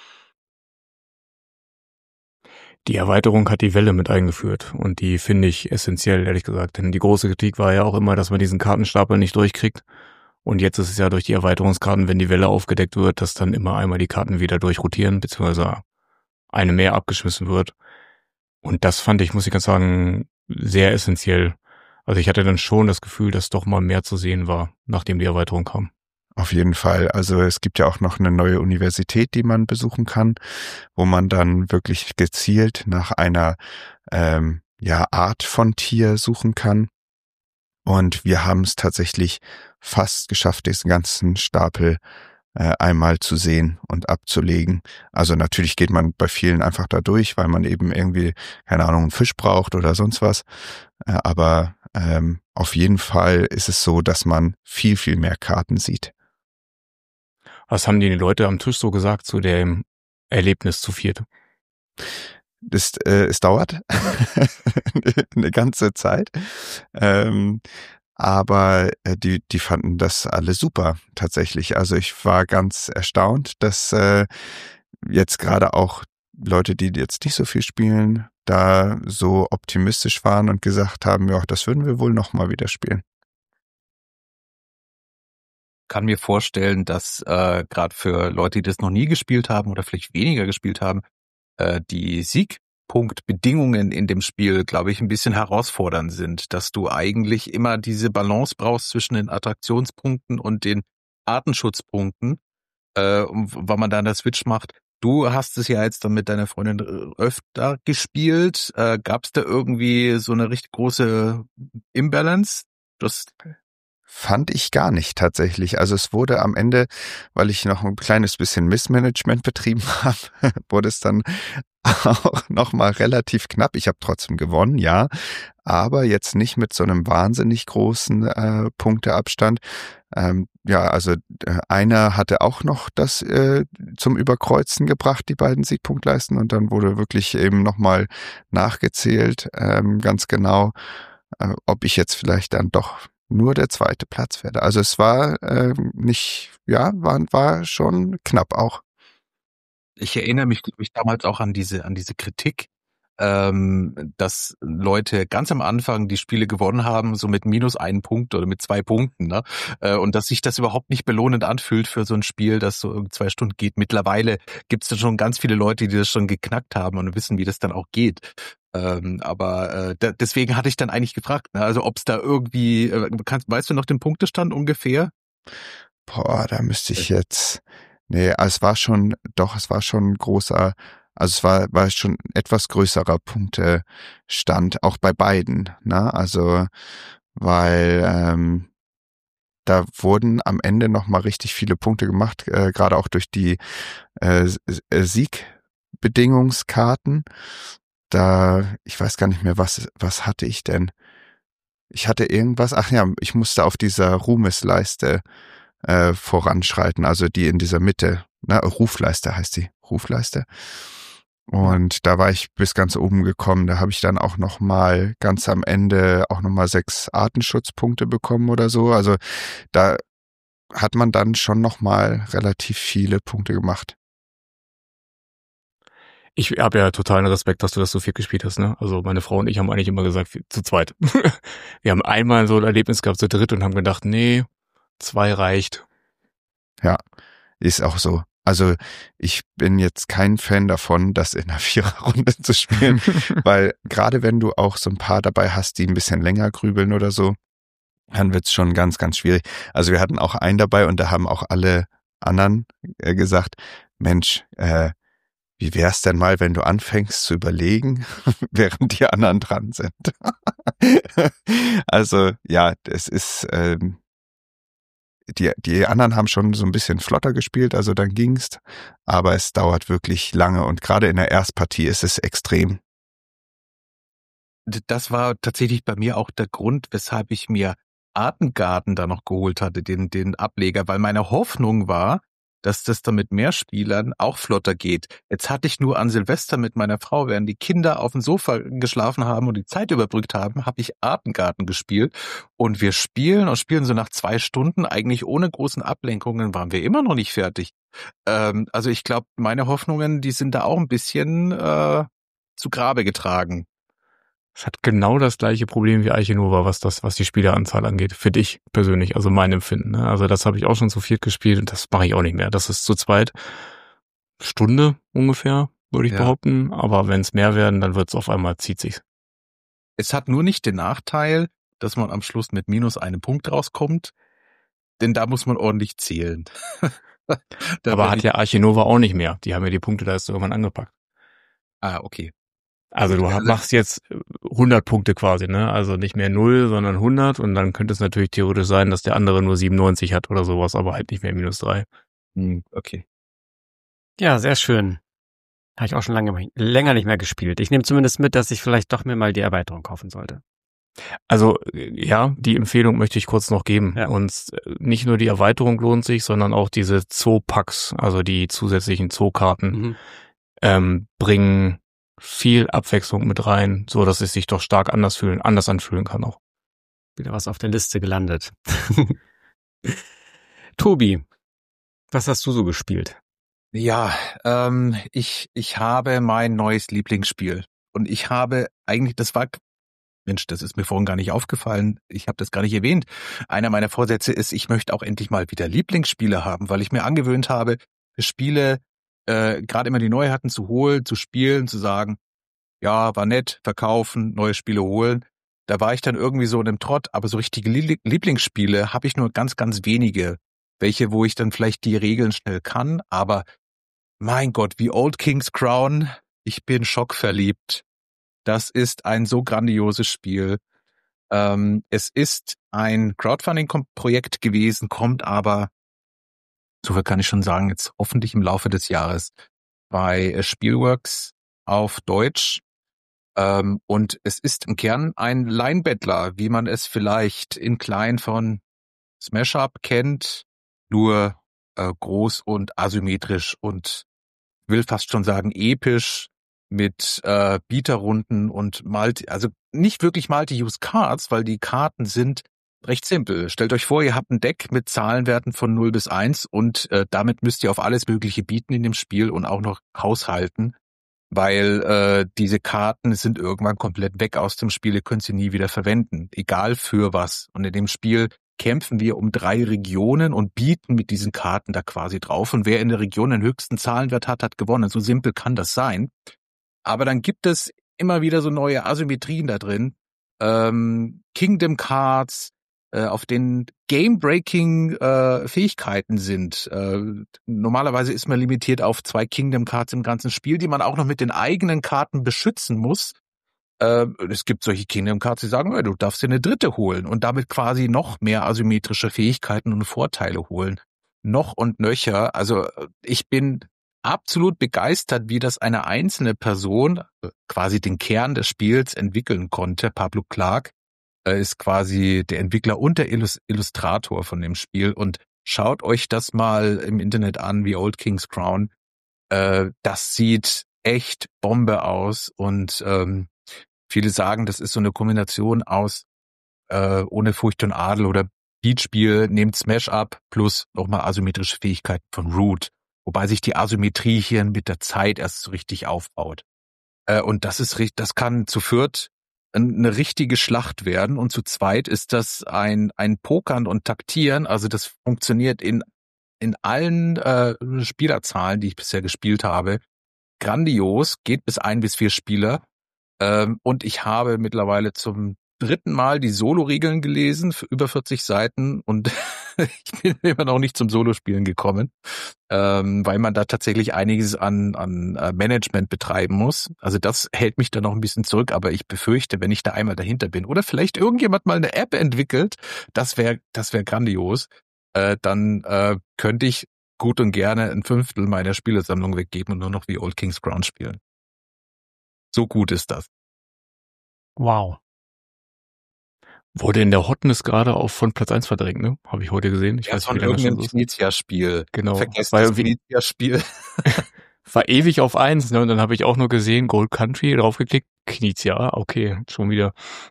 Die Erweiterung hat die Welle mit eingeführt und die finde ich essentiell, ehrlich gesagt. Denn die große Kritik war ja auch immer, dass man diesen Kartenstapel nicht durchkriegt. Und jetzt ist es ja durch die Erweiterungskarten, wenn die Welle aufgedeckt wird, dass dann immer einmal die Karten wieder durchrotieren, beziehungsweise eine mehr abgeschmissen wird. Und das fand ich, muss ich ganz sagen, sehr essentiell. Also ich hatte dann schon das Gefühl, dass doch mal mehr zu sehen war, nachdem die Erweiterung kam. Auf jeden Fall. Also es gibt ja auch noch eine neue Universität, die man besuchen kann, wo man dann wirklich gezielt nach einer ähm, ja Art von Tier suchen kann. Und wir haben es tatsächlich fast geschafft, diesen ganzen Stapel äh, einmal zu sehen und abzulegen. Also natürlich geht man bei vielen einfach da durch, weil man eben irgendwie, keine Ahnung, einen Fisch braucht oder sonst was. Äh, aber ähm, auf jeden Fall ist es so, dass man viel, viel mehr Karten sieht. Was haben die Leute am Tisch so gesagt zu dem Erlebnis zu viert? das, äh, es dauert eine ganze Zeit. Ähm, aber äh, die, die fanden das alle super, tatsächlich. Also ich war ganz erstaunt, dass äh, jetzt gerade auch Leute, die jetzt nicht so viel spielen, da so optimistisch waren und gesagt haben, ja, das würden wir wohl nochmal wieder spielen. Kann mir vorstellen, dass äh, gerade für Leute, die das noch nie gespielt haben oder vielleicht weniger gespielt haben, äh, die Siegpunktbedingungen in dem Spiel, glaube ich, ein bisschen herausfordernd sind, dass du eigentlich immer diese Balance brauchst zwischen den Attraktionspunkten und den Artenschutzpunkten, äh, weil man da eine Switch macht. Du hast es ja jetzt dann mit deiner Freundin öfter gespielt. Äh, Gab es da irgendwie so eine richtig große Imbalance? Das Fand ich gar nicht tatsächlich. Also es wurde am Ende, weil ich noch ein kleines bisschen Missmanagement betrieben habe, wurde es dann auch nochmal relativ knapp. Ich habe trotzdem gewonnen, ja, aber jetzt nicht mit so einem wahnsinnig großen äh, Punkteabstand. Ähm, ja, also äh, einer hatte auch noch das äh, zum Überkreuzen gebracht, die beiden Siegpunktleisten, und dann wurde wirklich eben nochmal nachgezählt, ähm, ganz genau, äh, ob ich jetzt vielleicht dann doch nur der zweite Platz werde. Also es war äh, nicht, ja, war, war schon knapp auch. Ich erinnere mich, mich damals auch an diese an diese Kritik, ähm, dass Leute ganz am Anfang die Spiele gewonnen haben, so mit minus einen Punkt oder mit zwei Punkten, ne? Äh, und dass sich das überhaupt nicht belohnend anfühlt für so ein Spiel, das so irgendwie zwei Stunden geht. Mittlerweile gibt es da schon ganz viele Leute, die das schon geknackt haben und wissen, wie das dann auch geht. Ähm, aber äh, da, deswegen hatte ich dann eigentlich gefragt, ne? Also ob es da irgendwie, äh, kannst, weißt du noch den Punktestand ungefähr? Boah, da müsste ich jetzt, nee, es war schon, doch, es war schon ein großer, also es war, war schon ein etwas größerer Punktestand, auch bei beiden, ne, also, weil, ähm, da wurden am Ende nochmal richtig viele Punkte gemacht, äh, gerade auch durch die äh, Siegbedingungskarten. Da, ich weiß gar nicht mehr, was, was hatte ich denn? Ich hatte irgendwas, ach ja, ich musste auf dieser Ruhmesleiste äh, voranschreiten, also die in dieser Mitte, na, Rufleiste heißt die, Rufleiste. Und da war ich bis ganz oben gekommen, da habe ich dann auch nochmal ganz am Ende auch nochmal sechs Artenschutzpunkte bekommen oder so, also da hat man dann schon nochmal relativ viele Punkte gemacht. Ich habe ja totalen Respekt, dass du das so viel gespielt hast, ne? Also meine Frau und ich haben eigentlich immer gesagt, zu zweit. Wir haben einmal so ein Erlebnis gehabt zu dritt und haben gedacht, nee, zwei reicht. Ja, ist auch so. Also ich bin jetzt kein Fan davon, das in einer Viererrunde zu spielen, weil gerade wenn du auch so ein paar dabei hast, die ein bisschen länger grübeln oder so, dann wird's schon ganz, ganz schwierig. Also wir hatten auch einen dabei und da haben auch alle anderen äh, gesagt, Mensch, äh, wie wär's denn mal, wenn du anfängst zu überlegen, während die anderen dran sind? Also ja, es ist, ähm, die, die anderen haben schon so ein bisschen flotter gespielt, also dann ging's, aber es dauert wirklich lange und gerade in der Erstpartie ist es extrem. Das war tatsächlich bei mir auch der Grund, weshalb ich mir Artengarten da noch geholt hatte, den, den Ableger, weil meine Hoffnung war, dass das dann mit mehr Spielern auch flotter geht. Jetzt hatte ich nur an Silvester mit meiner Frau, während die Kinder auf dem Sofa geschlafen haben und die Zeit überbrückt haben, habe ich Artengarten gespielt. Und wir spielen und spielen so nach zwei Stunden, eigentlich ohne großen Ablenkungen, waren wir immer noch nicht fertig. Ähm, also ich glaube, meine Hoffnungen, die sind da auch ein bisschen äh, zu Grabe getragen. Es hat genau das gleiche Problem wie Arche Nova, was das, was die Spieleranzahl angeht. Für dich persönlich, also mein Empfinden. Ne? Also das habe ich auch schon zu viert gespielt und das mache ich auch nicht mehr. Das ist zu zweit Stunde ungefähr, würde ich Ja. behaupten. Aber wenn es mehr werden, dann wird es auf einmal, zieht sich's. Es hat nur nicht den Nachteil, dass man am Schluss mit minus einem Punkt rauskommt, denn da muss man ordentlich zählen. Da Aber werd hat ich- ja Arche Nova auch nicht mehr. Die haben ja die Punkte da erst irgendwann angepackt. Ah, okay. Also du Ja, machst jetzt hundert Punkte quasi, ne? Also nicht mehr null, sondern hundert und dann könnte es natürlich theoretisch sein, dass der andere nur siebenundneunzig hat oder sowas, aber halt nicht mehr minus drei. Hm, okay. Ja, sehr schön. Habe ich auch schon lange länger nicht mehr gespielt. Ich nehme zumindest mit, dass ich vielleicht doch mir mal die Erweiterung kaufen sollte. Also ja, die Empfehlung möchte ich kurz noch geben. Ja. Und nicht nur die Erweiterung lohnt sich, sondern auch diese Zoo-Packs, also die zusätzlichen Zoo-Karten, Mhm. ähm, bringen viel Abwechslung mit rein, so dass es sich doch stark anders fühlen, anders anfühlen kann auch. Wieder was auf der Liste gelandet. Tobi, was hast du so gespielt? Ja, ähm, ich ich habe mein neues Lieblingsspiel und ich habe eigentlich, das war, Mensch, das ist mir vorhin gar nicht aufgefallen, ich habe das gar nicht erwähnt. Einer meiner Vorsätze ist, ich möchte auch endlich mal wieder Lieblingsspiele haben, weil ich mir angewöhnt habe, Spiele, äh, gerade immer die Neuheiten zu holen, zu spielen, zu sagen, ja, war nett, verkaufen, neue Spiele holen. Da war ich dann irgendwie so in einem Trott, aber so richtige Lieblingsspiele habe ich nur ganz, ganz wenige. Welche, wo ich dann vielleicht die Regeln schnell kann, aber mein Gott, wie Old King's Crown, ich bin schockverliebt. Das ist ein so grandioses Spiel. Ähm, es ist ein Crowdfunding-Projekt gewesen, kommt aber, so viel kann ich schon sagen, jetzt hoffentlich im Laufe des Jahres bei Spielworks auf Deutsch. Ähm, und es ist im Kern ein Line-Battler, wie man es vielleicht in klein von Smash Up kennt, nur äh, groß und asymmetrisch und will fast schon sagen episch mit äh, Bieterrunden und Multi, also nicht wirklich Multi-Use Cards, weil die Karten sind recht simpel. Stellt euch vor, ihr habt ein Deck mit Zahlenwerten von null bis eins und äh, damit müsst ihr auf alles Mögliche bieten in dem Spiel und auch noch haushalten, weil äh, diese Karten sind irgendwann komplett weg aus dem Spiel, ihr könnt sie nie wieder verwenden, egal für was. Und in dem Spiel kämpfen wir um drei Regionen und bieten mit diesen Karten da quasi drauf. Und wer in der Region den höchsten Zahlenwert hat, hat gewonnen. So simpel kann das sein. Aber dann gibt es immer wieder so neue Asymmetrien da drin. Ähm, Kingdom Cards, äh, auf denen Game-Breaking äh, Fähigkeiten sind. Äh, normalerweise ist man limitiert auf zwei Kingdom Cards im ganzen Spiel, die man auch noch mit den eigenen Karten beschützen muss. Äh, es gibt solche Kingdom Cards, die sagen, du darfst dir eine dritte holen und damit quasi noch mehr asymmetrische Fähigkeiten und Vorteile holen. Noch und nöcher. Also ich bin absolut begeistert, wie das eine einzelne Person, quasi den Kern des Spiels, entwickeln konnte. Pablo Clark äh, ist quasi der Entwickler und der Illus- Illustrator von dem Spiel. Und schaut euch das mal im Internet an, wie Old King's Crown. Äh, das sieht echt Bombe aus und ähm, viele sagen, das ist so eine Kombination aus äh, Ohne Furcht und Adel oder Beatspiel, nehmt Smash Up plus nochmal asymmetrische Fähigkeiten von Root. Wobei sich die Asymmetrie hier mit der Zeit erst so richtig aufbaut. Äh, und das ist das kann zu viert eine richtige Schlacht werden und zu zweit ist das ein ein Pokern und Taktieren. Also das funktioniert in in allen äh, Spielerzahlen, die ich bisher gespielt habe, grandios. Geht bis ein bis vier Spieler. Ähm, und ich habe mittlerweile zum dritten Mal die Solo-Regeln gelesen für über vierzig Seiten und ich bin immer noch nicht zum Solo-Spielen gekommen, ähm, weil man da tatsächlich einiges an, an äh, Management betreiben muss. Also das hält mich da noch ein bisschen zurück, aber ich befürchte, wenn ich da einmal dahinter bin oder vielleicht irgendjemand mal eine App entwickelt, das wäre das wäre grandios, äh, dann äh, könnte ich gut und gerne ein Fünftel meiner Spielesammlung weggeben und nur noch wie Old King's Crown spielen. So gut ist das. Wow. Wurde in der Hotness gerade auch von Platz eins verdrängt, ne? Habe ich heute gesehen. Ich ja, weiß von nicht, wie lange irgendeinem schon so ist. Knizia-Spiel. Genau. Vergesst Weil das Knizia-Spiel. war ewig auf eins, ne? Und dann habe ich auch nur gesehen, Gold Country, draufgeklickt, Knizia, okay, schon wieder.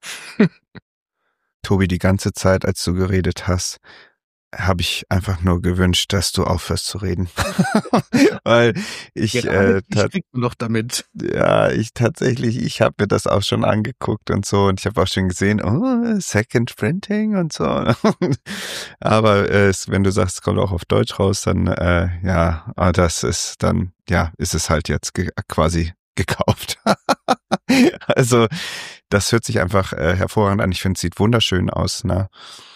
Tobi, die ganze Zeit, als du geredet hast, habe ich einfach nur gewünscht, dass du aufhörst zu reden. Weil ich, Gerade äh, ich krieg noch damit. ja, ich tatsächlich, ich habe mir das auch schon angeguckt und so und ich habe auch schon gesehen, oh, Second Printing und so. Aber äh, es, wenn du sagst, es kommt auch auf Deutsch raus, dann äh, ja, das ist dann, ja, ist es halt jetzt ge- quasi gekauft. Also das hört sich einfach äh, hervorragend an. Ich finde, es sieht wunderschön aus, ne?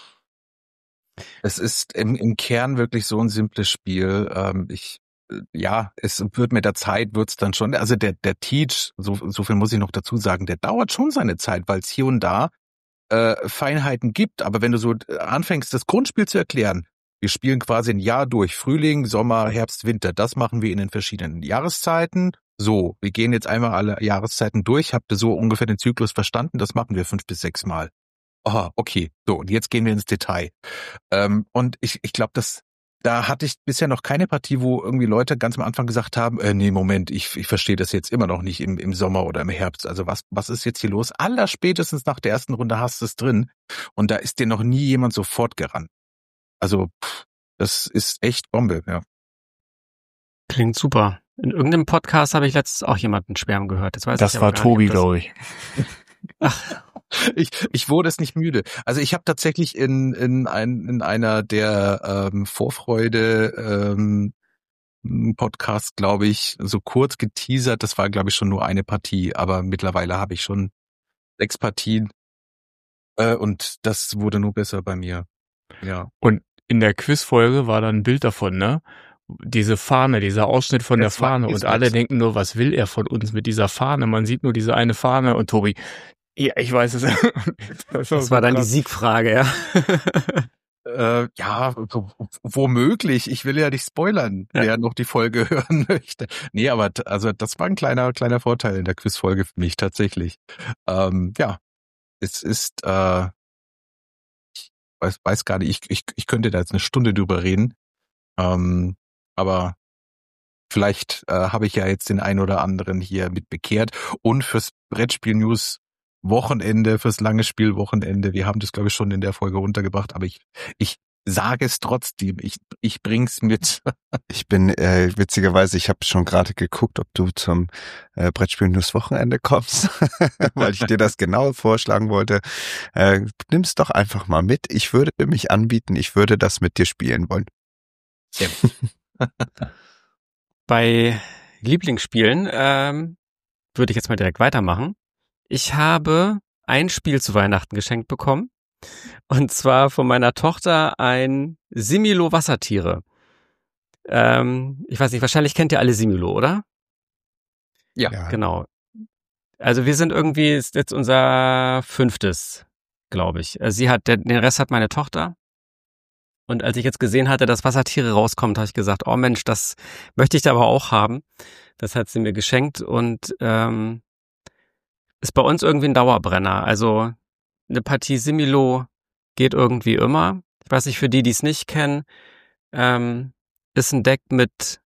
Es ist im, im Kern wirklich so ein simples Spiel. Ähm, ich, äh, ja, es wird mit der Zeit wird's dann schon, also der, der Teach, so, so viel muss ich noch dazu sagen, der dauert schon seine Zeit, weil es hier und da äh, Feinheiten gibt. Aber wenn du so anfängst, das Grundspiel zu erklären, wir spielen quasi ein Jahr durch, Frühling, Sommer, Herbst, Winter, das machen wir in den verschiedenen Jahreszeiten. So, wir gehen jetzt einmal alle Jahreszeiten durch, habt ihr so ungefähr den Zyklus verstanden, das machen wir fünf bis sechs Mal. Aha, okay, so, und jetzt gehen wir ins Detail. Ähm, und ich, ich glaube, das, da hatte ich bisher noch keine Partie, wo irgendwie Leute ganz am Anfang gesagt haben, äh, nee, Moment, ich, ich verstehe das jetzt immer noch nicht im, im Sommer oder im Herbst. Also was, was ist jetzt hier los? Allerspätestens nach der ersten Runde hast du es drin und da ist dir noch nie jemand sofort gerannt. Also pff, das ist echt Bombe, ja. Klingt super. In irgendeinem Podcast habe ich letztens auch jemanden schwärmen gehört. Das, weiß das ich war aber gar Tobi, nicht, ob das- glaube ich. Ach, Ich, ich wurde es nicht müde. Also ich habe tatsächlich in in ein, in einer der ähm, Vorfreude ähm, Podcasts, glaube ich, so kurz geteasert. Das war, glaube ich, schon nur eine Partie, aber mittlerweile habe ich schon sechs Partien äh, und das wurde nur besser bei mir. Ja. Und in der Quizfolge war dann ein Bild davon, ne? Diese Fahne, dieser Ausschnitt von Das der war Fahne und alle Quizmax. denken nur, was will er von uns mit dieser Fahne? Man sieht nur diese eine Fahne und Tobi, ja, ich weiß es. das das war dann die Siegfrage, ja. Äh, ja, w- womöglich. Ich will ja nicht spoilern, Ja. wer noch die Folge hören möchte. Nee, aber t- also das war ein kleiner kleiner Vorteil in der Quizfolge für mich tatsächlich. Ähm, ja, es ist, äh, ich weiß, weiß gar nicht, ich, ich, ich könnte da jetzt eine Stunde drüber reden. Ähm, aber vielleicht äh, habe ich ja jetzt den einen oder anderen hier mit bekehrt. Und fürs Brettspiel-News Wochenende, fürs lange Spielwochenende, wir haben das, glaube ich, schon in der Folge runtergebracht, aber ich, ich sage es trotzdem, ich, ich bring's mit. Ich bin äh, witzigerweise, ich habe schon gerade geguckt, ob du zum äh, Brettspiel-News Wochenende kommst, weil ich dir das genau vorschlagen wollte. Äh, nimm's doch einfach mal mit. Ich würde mich anbieten, ich würde das mit dir spielen wollen. Sehr gut. Bei Lieblingsspielen ähm, würde ich jetzt mal direkt weitermachen. Ich habe ein Spiel zu Weihnachten geschenkt bekommen. Und zwar von meiner Tochter ein Similo Wassertiere. Ähm, ich weiß nicht, wahrscheinlich kennt ihr alle Similo, oder? Ja. Ja. Genau. Also wir sind irgendwie, ist jetzt unser fünftes, glaube ich. Also sie hat, den Rest hat meine Tochter. Und als ich jetzt gesehen hatte, dass Wassertiere rauskommt, habe ich gesagt, oh Mensch, das möchte ich aber auch haben. Das hat sie mir geschenkt und ähm, ist bei uns irgendwie ein Dauerbrenner. Also eine Partie Similo geht irgendwie immer. Ich weiß nicht, für die, die es nicht kennen, ähm, ist ein Deck mit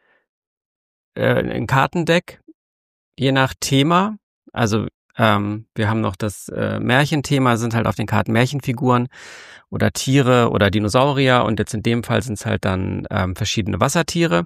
äh, ein Kartendeck, je nach Thema. Also ähm, wir haben noch das äh, Märchenthema, sind halt auf den Karten Märchenfiguren oder Tiere oder Dinosaurier und jetzt in dem Fall sind es halt dann ähm, verschiedene Wassertiere.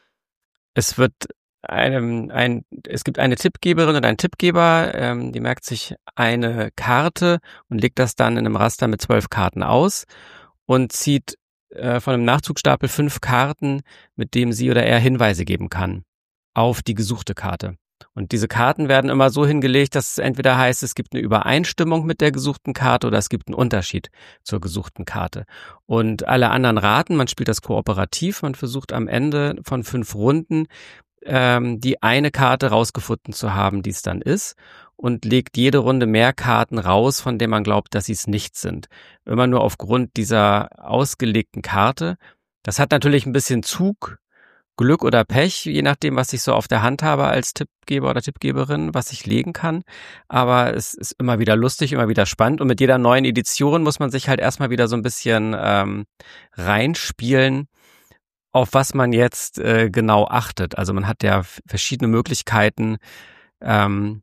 Es wird einem ein, es gibt eine Tippgeberin und einen Tippgeber, ähm, die merkt sich eine Karte und legt das dann in einem Raster mit zwölf Karten aus und zieht äh, von einem Nachzugstapel fünf Karten, mit dem sie oder er Hinweise geben kann auf die gesuchte Karte. Und diese Karten werden immer so hingelegt, dass es entweder heißt, es gibt eine Übereinstimmung mit der gesuchten Karte oder es gibt einen Unterschied zur gesuchten Karte. Und alle anderen raten, man spielt das kooperativ, man versucht am Ende von fünf Runden ähm, die eine Karte rausgefunden zu haben, die es dann ist und legt jede Runde mehr Karten raus, von denen man glaubt, dass sie es nicht sind. Immer nur aufgrund dieser ausgelegten Karte. Das hat natürlich ein bisschen Zug, Glück oder Pech, je nachdem, was ich so auf der Hand habe als Tippgeber oder Tippgeberin, was ich legen kann. Aber es ist immer wieder lustig, immer wieder spannend. Und mit jeder neuen Edition muss man sich halt erstmal wieder so ein bisschen ähm, reinspielen, auf was man jetzt äh, genau achtet. Also man hat ja f- verschiedene Möglichkeiten. Ähm,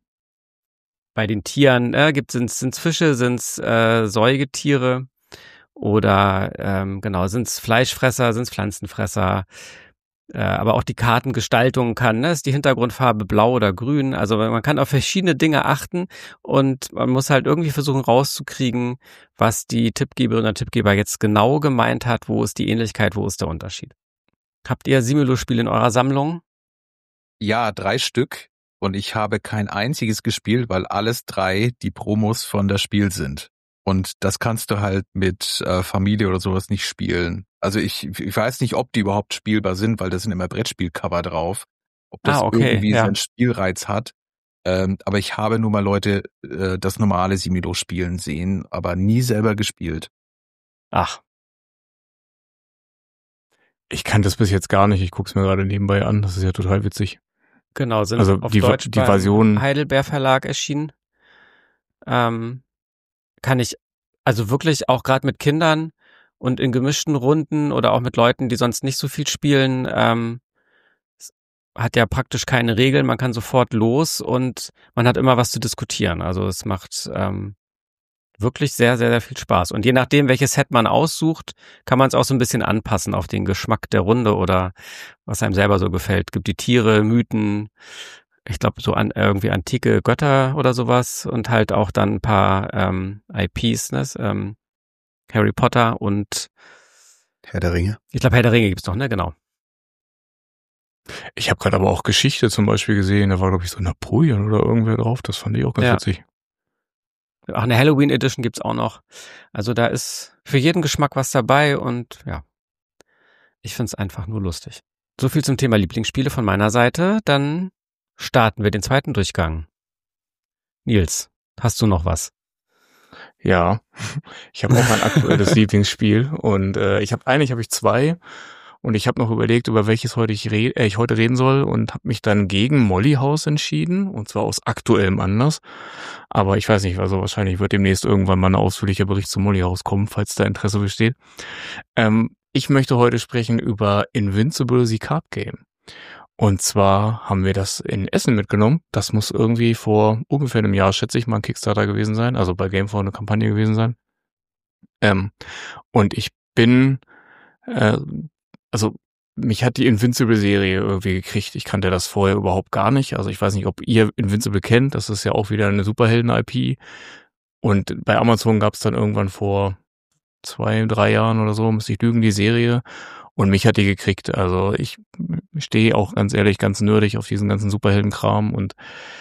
bei den Tieren äh, gibt es sind's Fische, sind's äh, Säugetiere oder ähm, genau sind's Fleischfresser, sind's Pflanzenfresser. Äh, aber auch die Kartengestaltung kann, ne? Ist die Hintergrundfarbe blau oder grün? Also man kann auf verschiedene Dinge achten und man muss halt irgendwie versuchen rauszukriegen, was die Tippgeberin oder Tippgeber jetzt genau gemeint hat, wo ist die Ähnlichkeit, wo ist der Unterschied. Habt ihr Similo-Spiele in eurer Sammlung? Ja, drei Stück. Und ich habe kein einziges gespielt, weil alles drei die Promos von das Spiel sind. Und das kannst du halt mit äh, Familie oder sowas nicht spielen. Also ich, ich weiß nicht, ob die überhaupt spielbar sind, weil da sind immer Brettspielcover drauf. Ob das Ah, okay, irgendwie ja. seinen Spielreiz hat. Ähm, aber ich habe nur mal Leute äh, das normale Similo spielen sehen, aber nie selber gespielt. Ach, Ich kann das bis jetzt gar nicht. Ich guck's mir gerade nebenbei an. Das ist ja total witzig. genau, sind Also auf die- Deutsch die beim Version- Heidelberg Verlag erschienen. Ähm, kann ich, also wirklich auch gerade mit Kindern Und in gemischten Runden oder auch mit Leuten, die sonst nicht so viel spielen, ähm, hat ja praktisch keine Regeln. Man kann sofort los und man hat immer was zu diskutieren. Also es macht ähm, wirklich sehr, sehr, sehr viel Spaß. Und je nachdem, welches Set man aussucht, kann man es auch so ein bisschen anpassen auf den Geschmack der Runde oder was einem selber so gefällt. Gibt die Tiere, Mythen, ich glaube so an irgendwie antike Götter oder sowas und halt auch dann ein paar ähm, I Ps, ne? Ähm, Harry Potter und Herr der Ringe. Ich glaube, Herr der Ringe gibt's noch, ne? Genau. Ich habe gerade aber auch Geschichte zum Beispiel gesehen, da war, glaube ich, so Napoleon oder irgendwer drauf, das fand ich auch ganz Ja. witzig. Ach, eine Halloween Edition gibt's auch noch. Also da ist für jeden Geschmack was dabei und ja, ich find's einfach nur lustig. So viel zum Thema Lieblingsspiele von meiner Seite. Dann starten wir den zweiten Durchgang. Nils, hast du noch was? Ja, ich habe auch ein aktuelles Lieblingsspiel und äh, ich habe eigentlich habe ich zwei und ich habe noch überlegt, über welches heute ich, red, äh, ich heute reden soll und habe mich dann gegen Molly House entschieden und zwar aus aktuellem Anlass. Aber ich weiß nicht, also wahrscheinlich wird demnächst irgendwann mal ein ausführlicher Bericht zu Molly House kommen, falls da Interesse besteht. Ähm, ich möchte heute sprechen über Invincible, the Card Game. Und zwar haben wir das in Essen mitgenommen. Das muss irgendwie vor ungefähr einem Jahr, schätze ich mal, ein Kickstarter gewesen sein, also bei Gamefour eine Kampagne gewesen sein. Ähm, und ich bin, äh, also mich hat die Invincible-Serie irgendwie gekriegt. Ich kannte das vorher überhaupt gar nicht. Also ich weiß nicht, ob ihr Invincible kennt. Das ist ja auch wieder eine Superhelden-I P. Und bei Amazon gab es dann irgendwann vor zwei, drei Jahren oder so, müsste ich lügen, die Serie. Und mich hat die gekriegt. Also ich stehe auch ganz ehrlich ganz nerdig auf diesen ganzen Superheldenkram und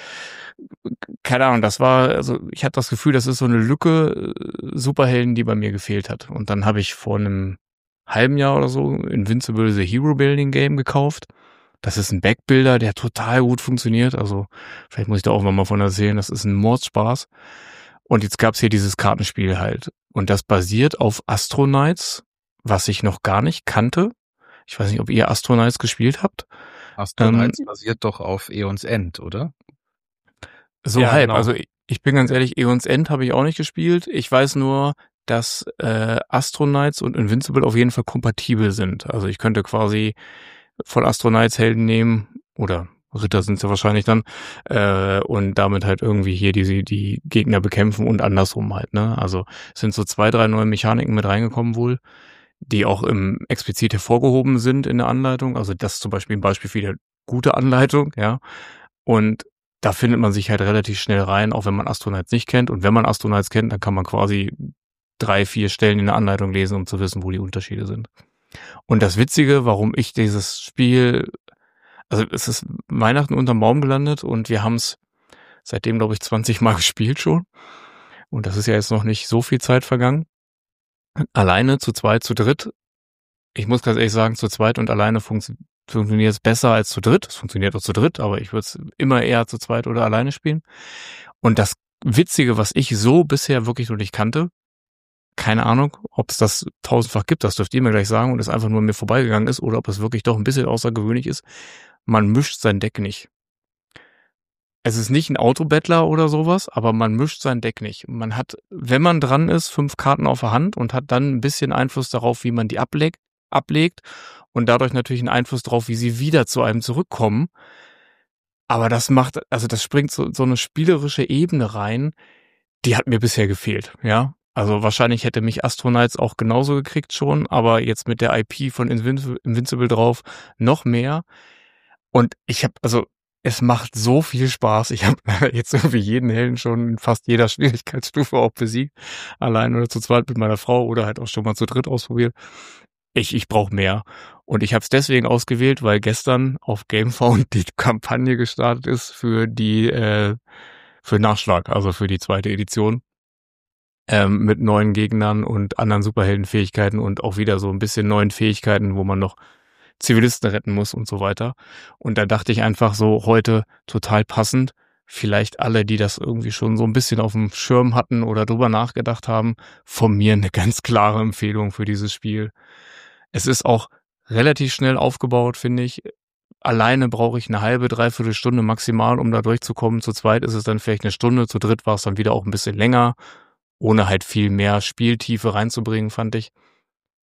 keine Ahnung, das war, also ich hatte das Gefühl, das ist so eine Lücke Superhelden, die bei mir gefehlt hat. Und dann habe ich vor einem halben Jahr oder so Invincible the Hero Building Game gekauft. Das ist ein Backbuilder, der total gut funktioniert. Also vielleicht muss ich da auch mal von erzählen. Das ist ein Mordspaß. Und jetzt gab's hier dieses Kartenspiel halt. Und das basiert auf Astro-Knights, was ich noch gar nicht kannte. Ich weiß nicht, ob ihr Astro-Knights gespielt habt. Astro-Knights ähm, basiert doch auf Aeons End, oder? So ja, halb. Genau. Also ich, ich bin ganz ehrlich, Aeons End habe ich auch nicht gespielt. Ich weiß nur, dass äh, Astro-Knights und Invincible auf jeden Fall kompatibel sind. Also ich könnte quasi von Astro-Knights Helden nehmen oder Ritter sind es ja wahrscheinlich dann äh, und damit halt irgendwie hier die die Gegner bekämpfen und andersrum halt, ne? Also es sind so zwei, drei neue Mechaniken mit reingekommen wohl, die auch im explizit hervorgehoben sind in der Anleitung. Also das ist zum Beispiel ein Beispiel für eine gute Anleitung, ja. Und da findet man sich halt relativ schnell rein, auch wenn man Astro-Knights nicht kennt. Und wenn man Astro-Knights kennt, dann kann man quasi drei, vier Stellen in der Anleitung lesen, um zu wissen, wo die Unterschiede sind. Und das Witzige, warum ich dieses Spiel, also es ist Weihnachten unterm Baum gelandet und wir haben es seitdem, glaube ich, zwanzig Mal gespielt schon. Und das ist ja jetzt noch nicht so viel Zeit vergangen. Alleine, zu zweit, zu dritt. Ich muss ganz ehrlich sagen, zu zweit und alleine funktio- funktioniert es besser als zu dritt. Es funktioniert auch zu dritt, aber ich würde es immer eher zu zweit oder alleine spielen. Und das Witzige, was ich so bisher wirklich noch nicht kannte, keine Ahnung, ob es das tausendfach gibt, das dürft ihr mir gleich sagen und es einfach nur an mir vorbeigegangen ist oder ob es wirklich doch ein bisschen außergewöhnlich ist. Man mischt sein Deck nicht. Es ist nicht ein Autobattler oder sowas, aber man mischt sein Deck nicht. Man hat, wenn man dran ist, fünf Karten auf der Hand und hat dann ein bisschen Einfluss darauf, wie man die ablegt, ablegt und dadurch natürlich einen Einfluss darauf, wie sie wieder zu einem zurückkommen. Aber das macht, also das springt so, so eine spielerische Ebene rein, die hat mir bisher gefehlt, ja. Also wahrscheinlich hätte mich Astro-Knights auch genauso gekriegt schon, aber jetzt mit der I P von Invincible, Invincible drauf noch mehr. Und ich habe, also es macht so viel Spaß. Ich habe jetzt irgendwie jeden Helden schon in fast jeder Schwierigkeitsstufe auch besiegt. Allein oder zu zweit mit meiner Frau oder halt auch schon mal zu dritt ausprobiert. Ich, ich brauche mehr. Und ich habe es deswegen ausgewählt, weil gestern auf Gamefound die Kampagne gestartet ist für die, äh, für Nachschlag, also für die zweite Edition. Ähm, mit neuen Gegnern und anderen Superheldenfähigkeiten und auch wieder so ein bisschen neuen Fähigkeiten, wo man noch Zivilisten retten muss und so weiter. Und da dachte ich einfach so, heute total passend, vielleicht alle, die das irgendwie schon so ein bisschen auf dem Schirm hatten oder drüber nachgedacht haben, von mir eine ganz klare Empfehlung für dieses Spiel. Es ist auch relativ schnell aufgebaut, finde ich. Alleine brauche ich eine halbe, dreiviertel Stunde maximal, um da durchzukommen. Zu zweit ist es dann vielleicht eine Stunde, zu dritt war es dann wieder auch ein bisschen länger, ohne halt viel mehr Spieltiefe reinzubringen, fand ich.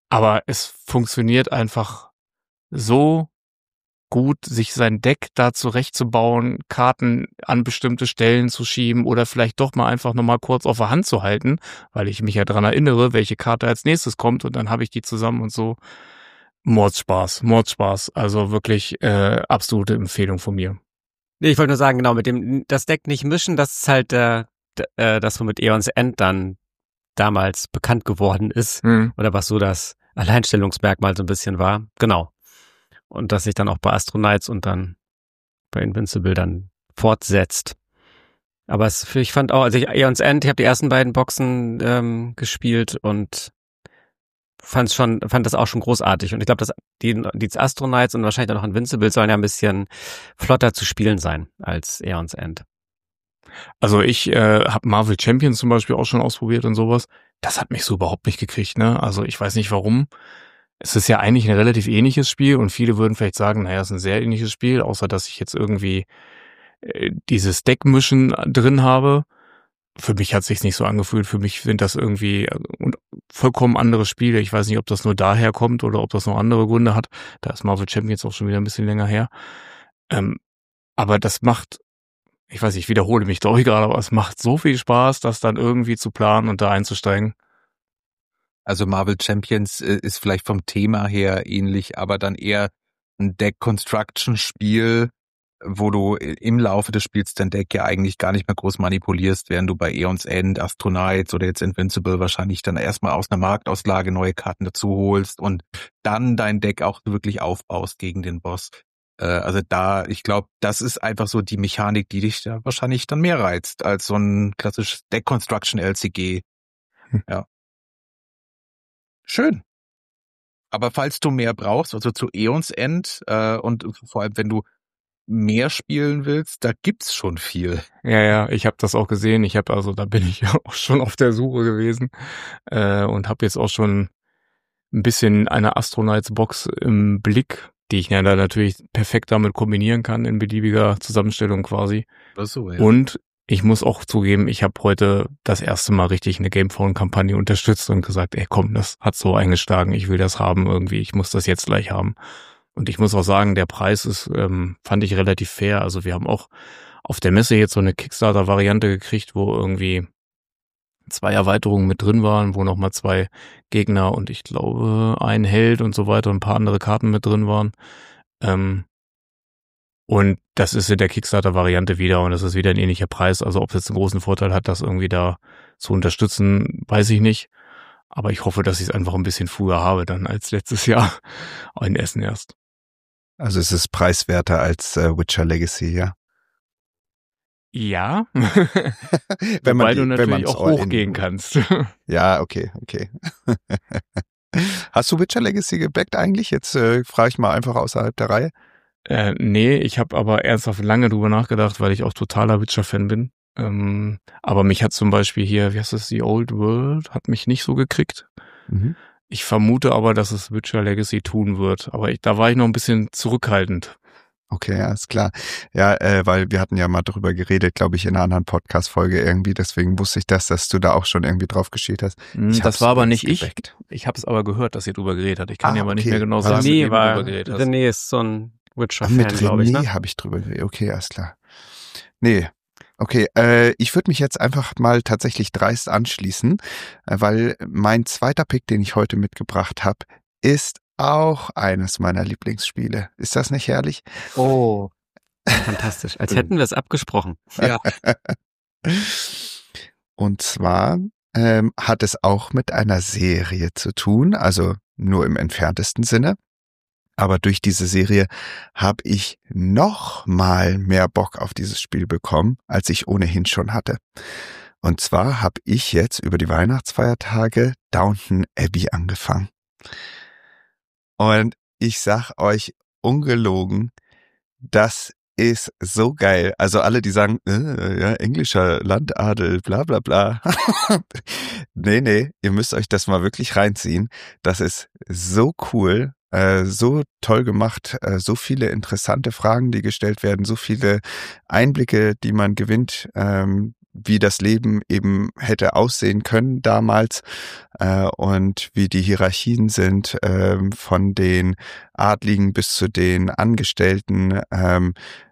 Aber es funktioniert einfach so gut, sich sein Deck da zurechtzubauen, Karten an bestimmte Stellen zu schieben oder vielleicht doch mal einfach nochmal kurz auf der Hand zu halten, weil ich mich ja dran erinnere, welche Karte als nächstes kommt und dann habe ich die zusammen und so. Mordspaß, Mordspaß. Also wirklich äh, absolute Empfehlung von mir. Nee, ich wollte nur sagen, genau, mit dem das Deck nicht mischen, das ist halt äh, d- äh, das, womit Aeons End dann damals bekannt geworden ist. Hm. Oder was so das Alleinstellungsmerkmal so ein bisschen war. Genau. Und das sich dann auch bei Astro-Knights und dann bei Invincible dann fortsetzt. Aber es, ich fand auch, also ich Aeons End, ich habe die ersten beiden Boxen ähm, gespielt und fand schon, fand das auch schon großartig. Und ich glaube, dass die, die Astro-Knights und wahrscheinlich auch noch Invincible sollen ja ein bisschen flotter zu spielen sein als Aeons End. Also ich äh, habe Marvel Champions zum Beispiel auch schon ausprobiert und sowas. Das hat mich so überhaupt nicht gekriegt, ne? Also ich weiß nicht warum. Es ist ja eigentlich ein relativ ähnliches Spiel und viele würden vielleicht sagen, naja, es ist ein sehr ähnliches Spiel, außer dass ich jetzt irgendwie äh, dieses Deckmischen drin habe. Für mich hat es sich nicht so angefühlt. Für mich sind das irgendwie äh, und vollkommen andere Spiele. Ich weiß nicht, ob das nur daher kommt oder ob das noch andere Gründe hat. Da ist Marvel Champions auch schon wieder ein bisschen länger her. Ähm, aber das macht, ich weiß nicht, ich wiederhole mich glaube ich gerade, aber es macht so viel Spaß, das dann irgendwie zu planen und da einzusteigen. Also Marvel Champions äh, ist vielleicht vom Thema her ähnlich, aber dann eher ein Deck-Construction-Spiel, wo du im Laufe des Spiels dein Deck ja eigentlich gar nicht mehr groß manipulierst, während du bei Aeons End, Astro-Knights oder jetzt Invincible wahrscheinlich dann erstmal aus einer Marktauslage neue Karten dazu holst und dann dein Deck auch wirklich aufbaust gegen den Boss. Äh, also da, ich glaube, das ist einfach so die Mechanik, die dich da wahrscheinlich dann mehr reizt als so ein klassisches Deck-Construction-L C G. Hm. Ja. Schön. Aber falls du mehr brauchst, also zu Aeons End äh, und vor allem, wenn du mehr spielen willst, da gibt's schon viel. Ja, ja, ich habe das auch gesehen. Ich habe also, da bin ich ja auch schon auf der Suche gewesen äh, und habe jetzt auch schon ein bisschen eine Astro-Knights-Box im Blick, die ich ja da natürlich perfekt damit kombinieren kann in beliebiger Zusammenstellung quasi. Ach so, ja. Und ich muss auch zugeben, ich habe heute das erste Mal richtig eine Gamephone-Kampagne unterstützt und gesagt, ey komm, das hat so eingeschlagen, ich will das haben irgendwie, ich muss das jetzt gleich haben. Und ich muss auch sagen, der Preis ist, ähm, fand ich relativ fair. Also wir haben auch auf der Messe jetzt so eine Kickstarter-Variante gekriegt, wo irgendwie zwei Erweiterungen mit drin waren, wo nochmal zwei Gegner und ich glaube ein Held und so weiter und ein paar andere Karten mit drin waren. Ähm, und das ist in der Kickstarter-Variante wieder und das ist wieder ein ähnlicher Preis. Also ob es jetzt einen großen Vorteil hat, das irgendwie da zu unterstützen, weiß ich nicht. Aber ich hoffe, dass ich es einfach ein bisschen früher habe dann als letztes Jahr in Essen erst. Also es ist preiswerter als äh, Witcher Legacy, ja? Ja, wenn man weil die, du natürlich wenn auch all in- hochgehen kannst. Ja, okay, okay. Hast du Witcher Legacy gebackt eigentlich? Jetzt äh, frage ich mal einfach außerhalb der Reihe. Äh, nee, ich habe aber ernsthaft lange drüber nachgedacht, weil ich auch totaler Witcher-Fan bin. Ähm, aber mich hat zum Beispiel hier, wie heißt das, The Old World, hat mich nicht so gekriegt. Mhm. Ich vermute aber, dass es Witcher Legacy tun wird. Aber ich, da war ich noch ein bisschen zurückhaltend. Okay, ja, ist klar. Ja, äh, weil wir hatten ja mal drüber geredet, glaube ich, in einer anderen Podcast-Folge irgendwie. Deswegen wusste ich das, dass du da auch schon irgendwie drauf geschielt hast. Hm, Ich das hab's war aber übrigens nicht ich. gebackt. Ich habe es aber gehört, dass ihr drüber geredet habt. Ich kann Ah, dir aber nicht okay. mehr genau Also sagen, mit René wem du war, drüber geredet hast. René ist so ein Ah, Witcher-Fan, mit glaube ich, René ne? habe ich drüber geredet. Okay, alles klar. Nee. Okay, äh, ich würde mich jetzt einfach mal tatsächlich dreist anschließen, äh, weil mein zweiter Pick, den ich heute mitgebracht habe, ist auch eines meiner Lieblingsspiele. Ist das nicht herrlich? Oh, fantastisch. Als hätten wir es abgesprochen. Ja. Und zwar ähm, hat es auch mit einer Serie zu tun, also nur im entferntesten Sinne. Aber durch diese Serie habe ich noch mal mehr Bock auf dieses Spiel bekommen, als ich ohnehin schon hatte. Und zwar habe ich jetzt über die Weihnachtsfeiertage Downton Abbey angefangen. Und ich sag euch ungelogen, das ist so geil. Also alle, die sagen, äh, ja, englischer Landadel, bla bla bla. nee, nee, ihr müsst euch das mal wirklich reinziehen. Das ist so cool, äh, so toll gemacht, äh, so viele interessante Fragen, die gestellt werden, so viele Einblicke, die man gewinnt, ähm, wie das Leben eben hätte aussehen können damals äh, und wie die Hierarchien sind, äh, von den Adligen bis zu den Angestellten. Ähm,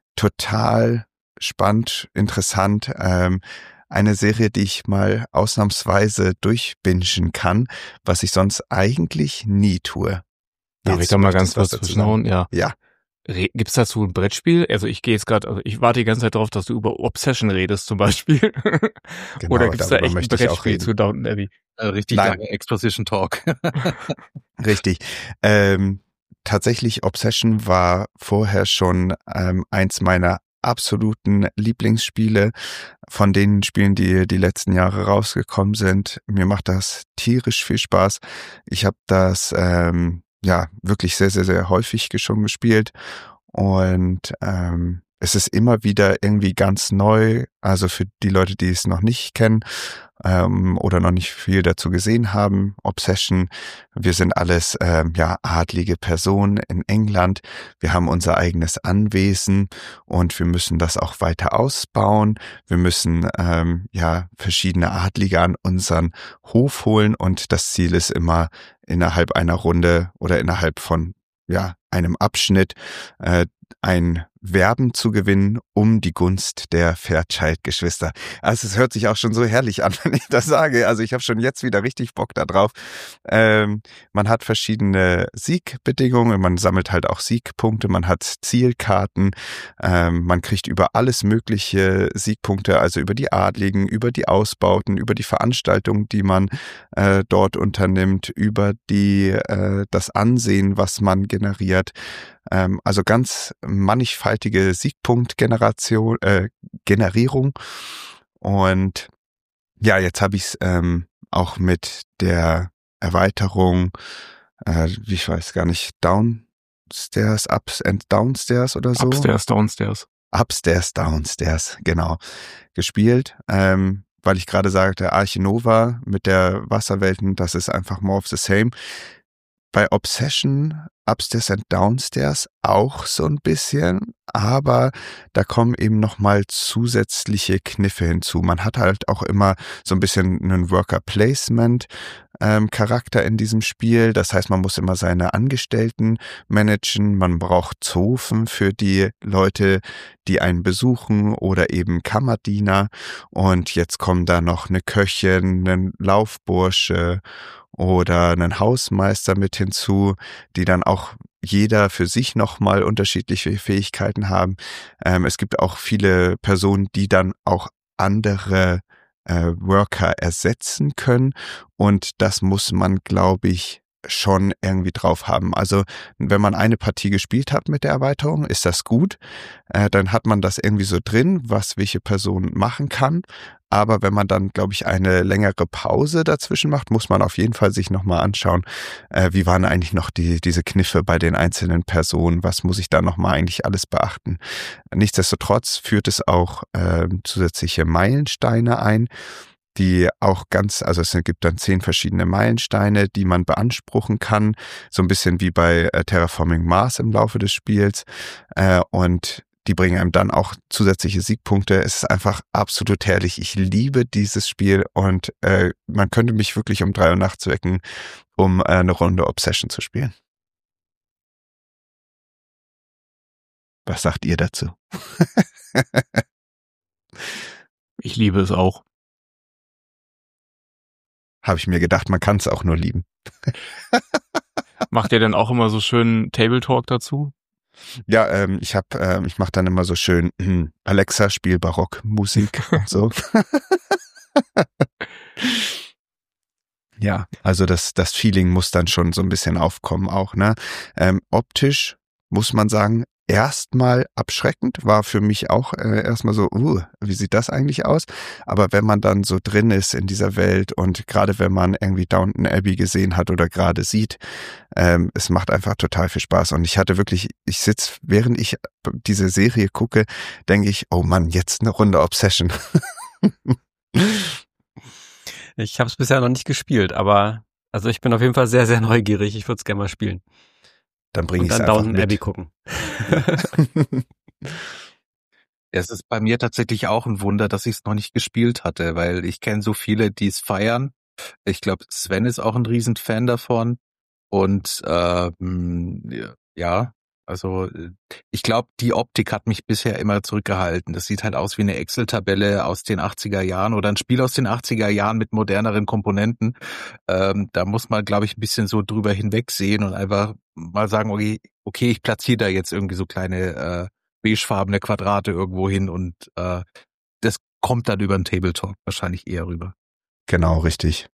total spannend, interessant. Ähm, eine Serie, die ich mal ausnahmsweise durchbingen kann, was ich sonst eigentlich nie tue. Darf ich da mal ganz kurz zwischenhauen? Ja. Ja. Gibt's dazu ein Brettspiel? Also ich gehe jetzt gerade, also ich warte die ganze Zeit drauf, dass du über Obsession redest zum Beispiel. Genau, oder gibt's da echt ein möchte ich auch Brettspiel reden. zu Downton Abbey? Äh, richtig Nein. lange Exposition Talk. Richtig. Ähm, tatsächlich, Obsession war vorher schon ähm, eins meiner absoluten Lieblingsspiele von den Spielen, die die letzten Jahre rausgekommen sind. Mir macht das tierisch viel Spaß. Ich habe das ähm, ja wirklich sehr, sehr, sehr häufig schon gespielt und ähm, es ist immer wieder irgendwie ganz neu. Also für die Leute, die es noch nicht kennen ähm, oder noch nicht viel dazu gesehen haben, Obsession, wir sind alles ähm, ja adlige Personen in England. Wir haben unser eigenes Anwesen und wir müssen das auch weiter ausbauen. Wir müssen ähm, ja verschiedene Adlige an unseren Hof holen und das Ziel ist immer innerhalb einer Runde oder innerhalb von ja einem Abschnitt äh, ein Werben zu gewinnen, um die Gunst der Fairchild-Geschwister. Also es hört sich auch schon so herrlich an, wenn ich das sage. Also ich habe schon jetzt wieder richtig Bock da drauf. Ähm, man hat verschiedene Siegbedingungen, man sammelt halt auch Siegpunkte, man hat Zielkarten, ähm, man kriegt über alles mögliche Siegpunkte, also über die Adligen, über die Ausbauten, über die Veranstaltungen, die man äh, dort unternimmt, über die äh, das Ansehen, was man generiert. Ähm, also ganz mannigfaltige Siegpunktgeneration, äh, Generierung. Und ja, jetzt habe ich es ähm, auch mit der Erweiterung, äh, wie ich weiß gar nicht, Downstairs, Ups and Downstairs oder so. Upstairs, Downstairs. Upstairs, Downstairs, genau, gespielt. Ähm, weil ich gerade sagte, Arche Nova mit der Wasserwelten, das ist einfach more of the same. Bei Obsession, Upstairs and Downstairs auch so ein bisschen, aber da kommen eben nochmal zusätzliche Kniffe hinzu. Man hat halt auch immer so ein bisschen einen Worker-Placement-Charakter in diesem Spiel. Das heißt, man muss immer seine Angestellten managen. Man braucht Zofen für die Leute, die einen besuchen oder eben Kammerdiener. Und jetzt kommen da noch eine Köchin, ein Laufbursche oder einen Hausmeister mit hinzu, die dann auch jeder für sich nochmal unterschiedliche Fähigkeiten haben. Ähm, es gibt auch viele Personen, die dann auch andere äh, Worker ersetzen können und das muss man, glaube ich, schon irgendwie drauf haben. Also wenn man eine Partie gespielt hat mit der Erweiterung, ist das gut. Äh, dann hat man das irgendwie so drin, was welche Person machen kann. Aber wenn man dann, glaube ich, eine längere Pause dazwischen macht, muss man auf jeden Fall sich nochmal anschauen, äh, wie waren eigentlich noch die diese Kniffe bei den einzelnen Personen, was muss ich da nochmal eigentlich alles beachten. Nichtsdestotrotz führt es auch äh, zusätzliche Meilensteine ein, die auch ganz, also es gibt dann zehn verschiedene Meilensteine, die man beanspruchen kann, so ein bisschen wie bei äh, Terraforming Mars im Laufe des Spiels äh, und die bringen einem dann auch zusätzliche Siegpunkte. Es ist einfach absolut herrlich. Ich liebe dieses Spiel und äh, man könnte mich wirklich um drei Uhr nachts wecken, um äh, eine Runde Obsession zu spielen. Was sagt ihr dazu? Ich liebe es auch. Habe ich mir gedacht, man kann es auch nur lieben. Macht ihr denn auch immer so schön Table Talk dazu? Ja, ähm, ich hab, ähm, ich mache dann immer so schön äh, Alexa, spiel Barockmusik und so. Ja, also das das Feeling muss dann schon so ein bisschen aufkommen auch, ne? Ähm, optisch muss man sagen, erstmal abschreckend, war für mich auch äh, erstmal so, uh, wie sieht das eigentlich aus? Aber wenn man dann so drin ist in dieser Welt und gerade wenn man irgendwie Downton Abbey gesehen hat oder gerade sieht, ähm, es macht einfach total viel Spaß. Und ich hatte wirklich, ich sitz, während ich diese Serie gucke, denke ich, oh Mann, jetzt eine Runde Obsession. Ich habe es bisher noch nicht gespielt, aber also ich bin auf jeden Fall sehr, sehr neugierig. Ich würde es gerne mal spielen. Dann bringe ich Und es dann einfach Downton mit. Abbey gucken. Es ist bei mir tatsächlich auch ein Wunder, dass ich es noch nicht gespielt hatte, weil ich kenne so viele, die es feiern. Ich glaube, Sven ist auch ein Riesenfan davon. Und ähm, ja, also ich glaube, die Optik hat mich bisher immer zurückgehalten. Das sieht halt aus wie eine Excel-Tabelle aus den achtziger Jahren oder ein Spiel aus den achtziger Jahren mit moderneren Komponenten. Ähm, da muss man, glaube ich, ein bisschen so drüber hinwegsehen und einfach mal sagen, okay, okay, ich platziere da jetzt irgendwie so kleine äh, beigefarbene Quadrate irgendwo hin und äh, das kommt dann über den Tabletop wahrscheinlich eher rüber. Genau, richtig.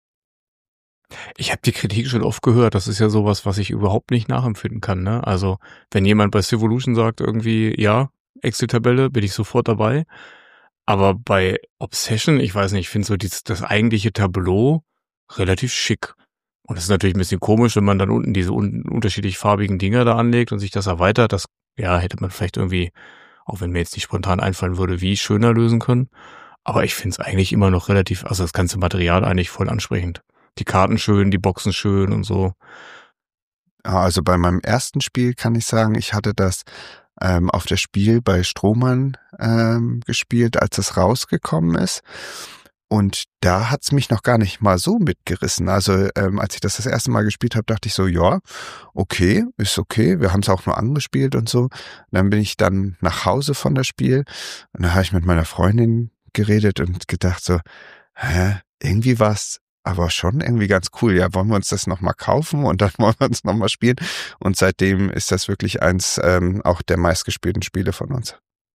Ich habe die Kritik schon oft gehört. Das ist ja sowas, was ich überhaupt nicht nachempfinden kann. Ne? Also wenn jemand bei Civolution sagt irgendwie, ja, Excel-Tabelle, bin ich sofort dabei. Aber bei Obsession, ich weiß nicht, ich finde so dieses, das eigentliche Tableau relativ schick. Und es ist natürlich ein bisschen komisch, wenn man dann unten diese un- unterschiedlich farbigen Dinger da anlegt und sich das erweitert. Das, ja, hätte man vielleicht irgendwie, auch wenn mir jetzt nicht spontan einfallen würde, wie schöner lösen können. Aber ich finde es eigentlich immer noch relativ, also das ganze Material eigentlich voll ansprechend. Die Karten schön, die Boxen schön und so. Also bei meinem ersten Spiel kann ich sagen, ich hatte das ähm, auf das Spiel bei Strohmann ähm, gespielt, als es rausgekommen ist. Und da hat's mich noch gar nicht mal so mitgerissen. Also ähm, als ich das das erste Mal gespielt habe, dachte ich so, ja, okay, ist okay. Wir haben es auch nur angespielt und so. Und dann bin ich dann nach Hause von das Spiel und da habe ich mit meiner Freundin geredet und gedacht so, hä, irgendwie war's aber schon irgendwie ganz cool. Ja, wollen wir uns das nochmal kaufen und dann wollen wir uns nochmal spielen. Und seitdem ist das wirklich eins ähm, auch der meistgespielten Spiele von uns.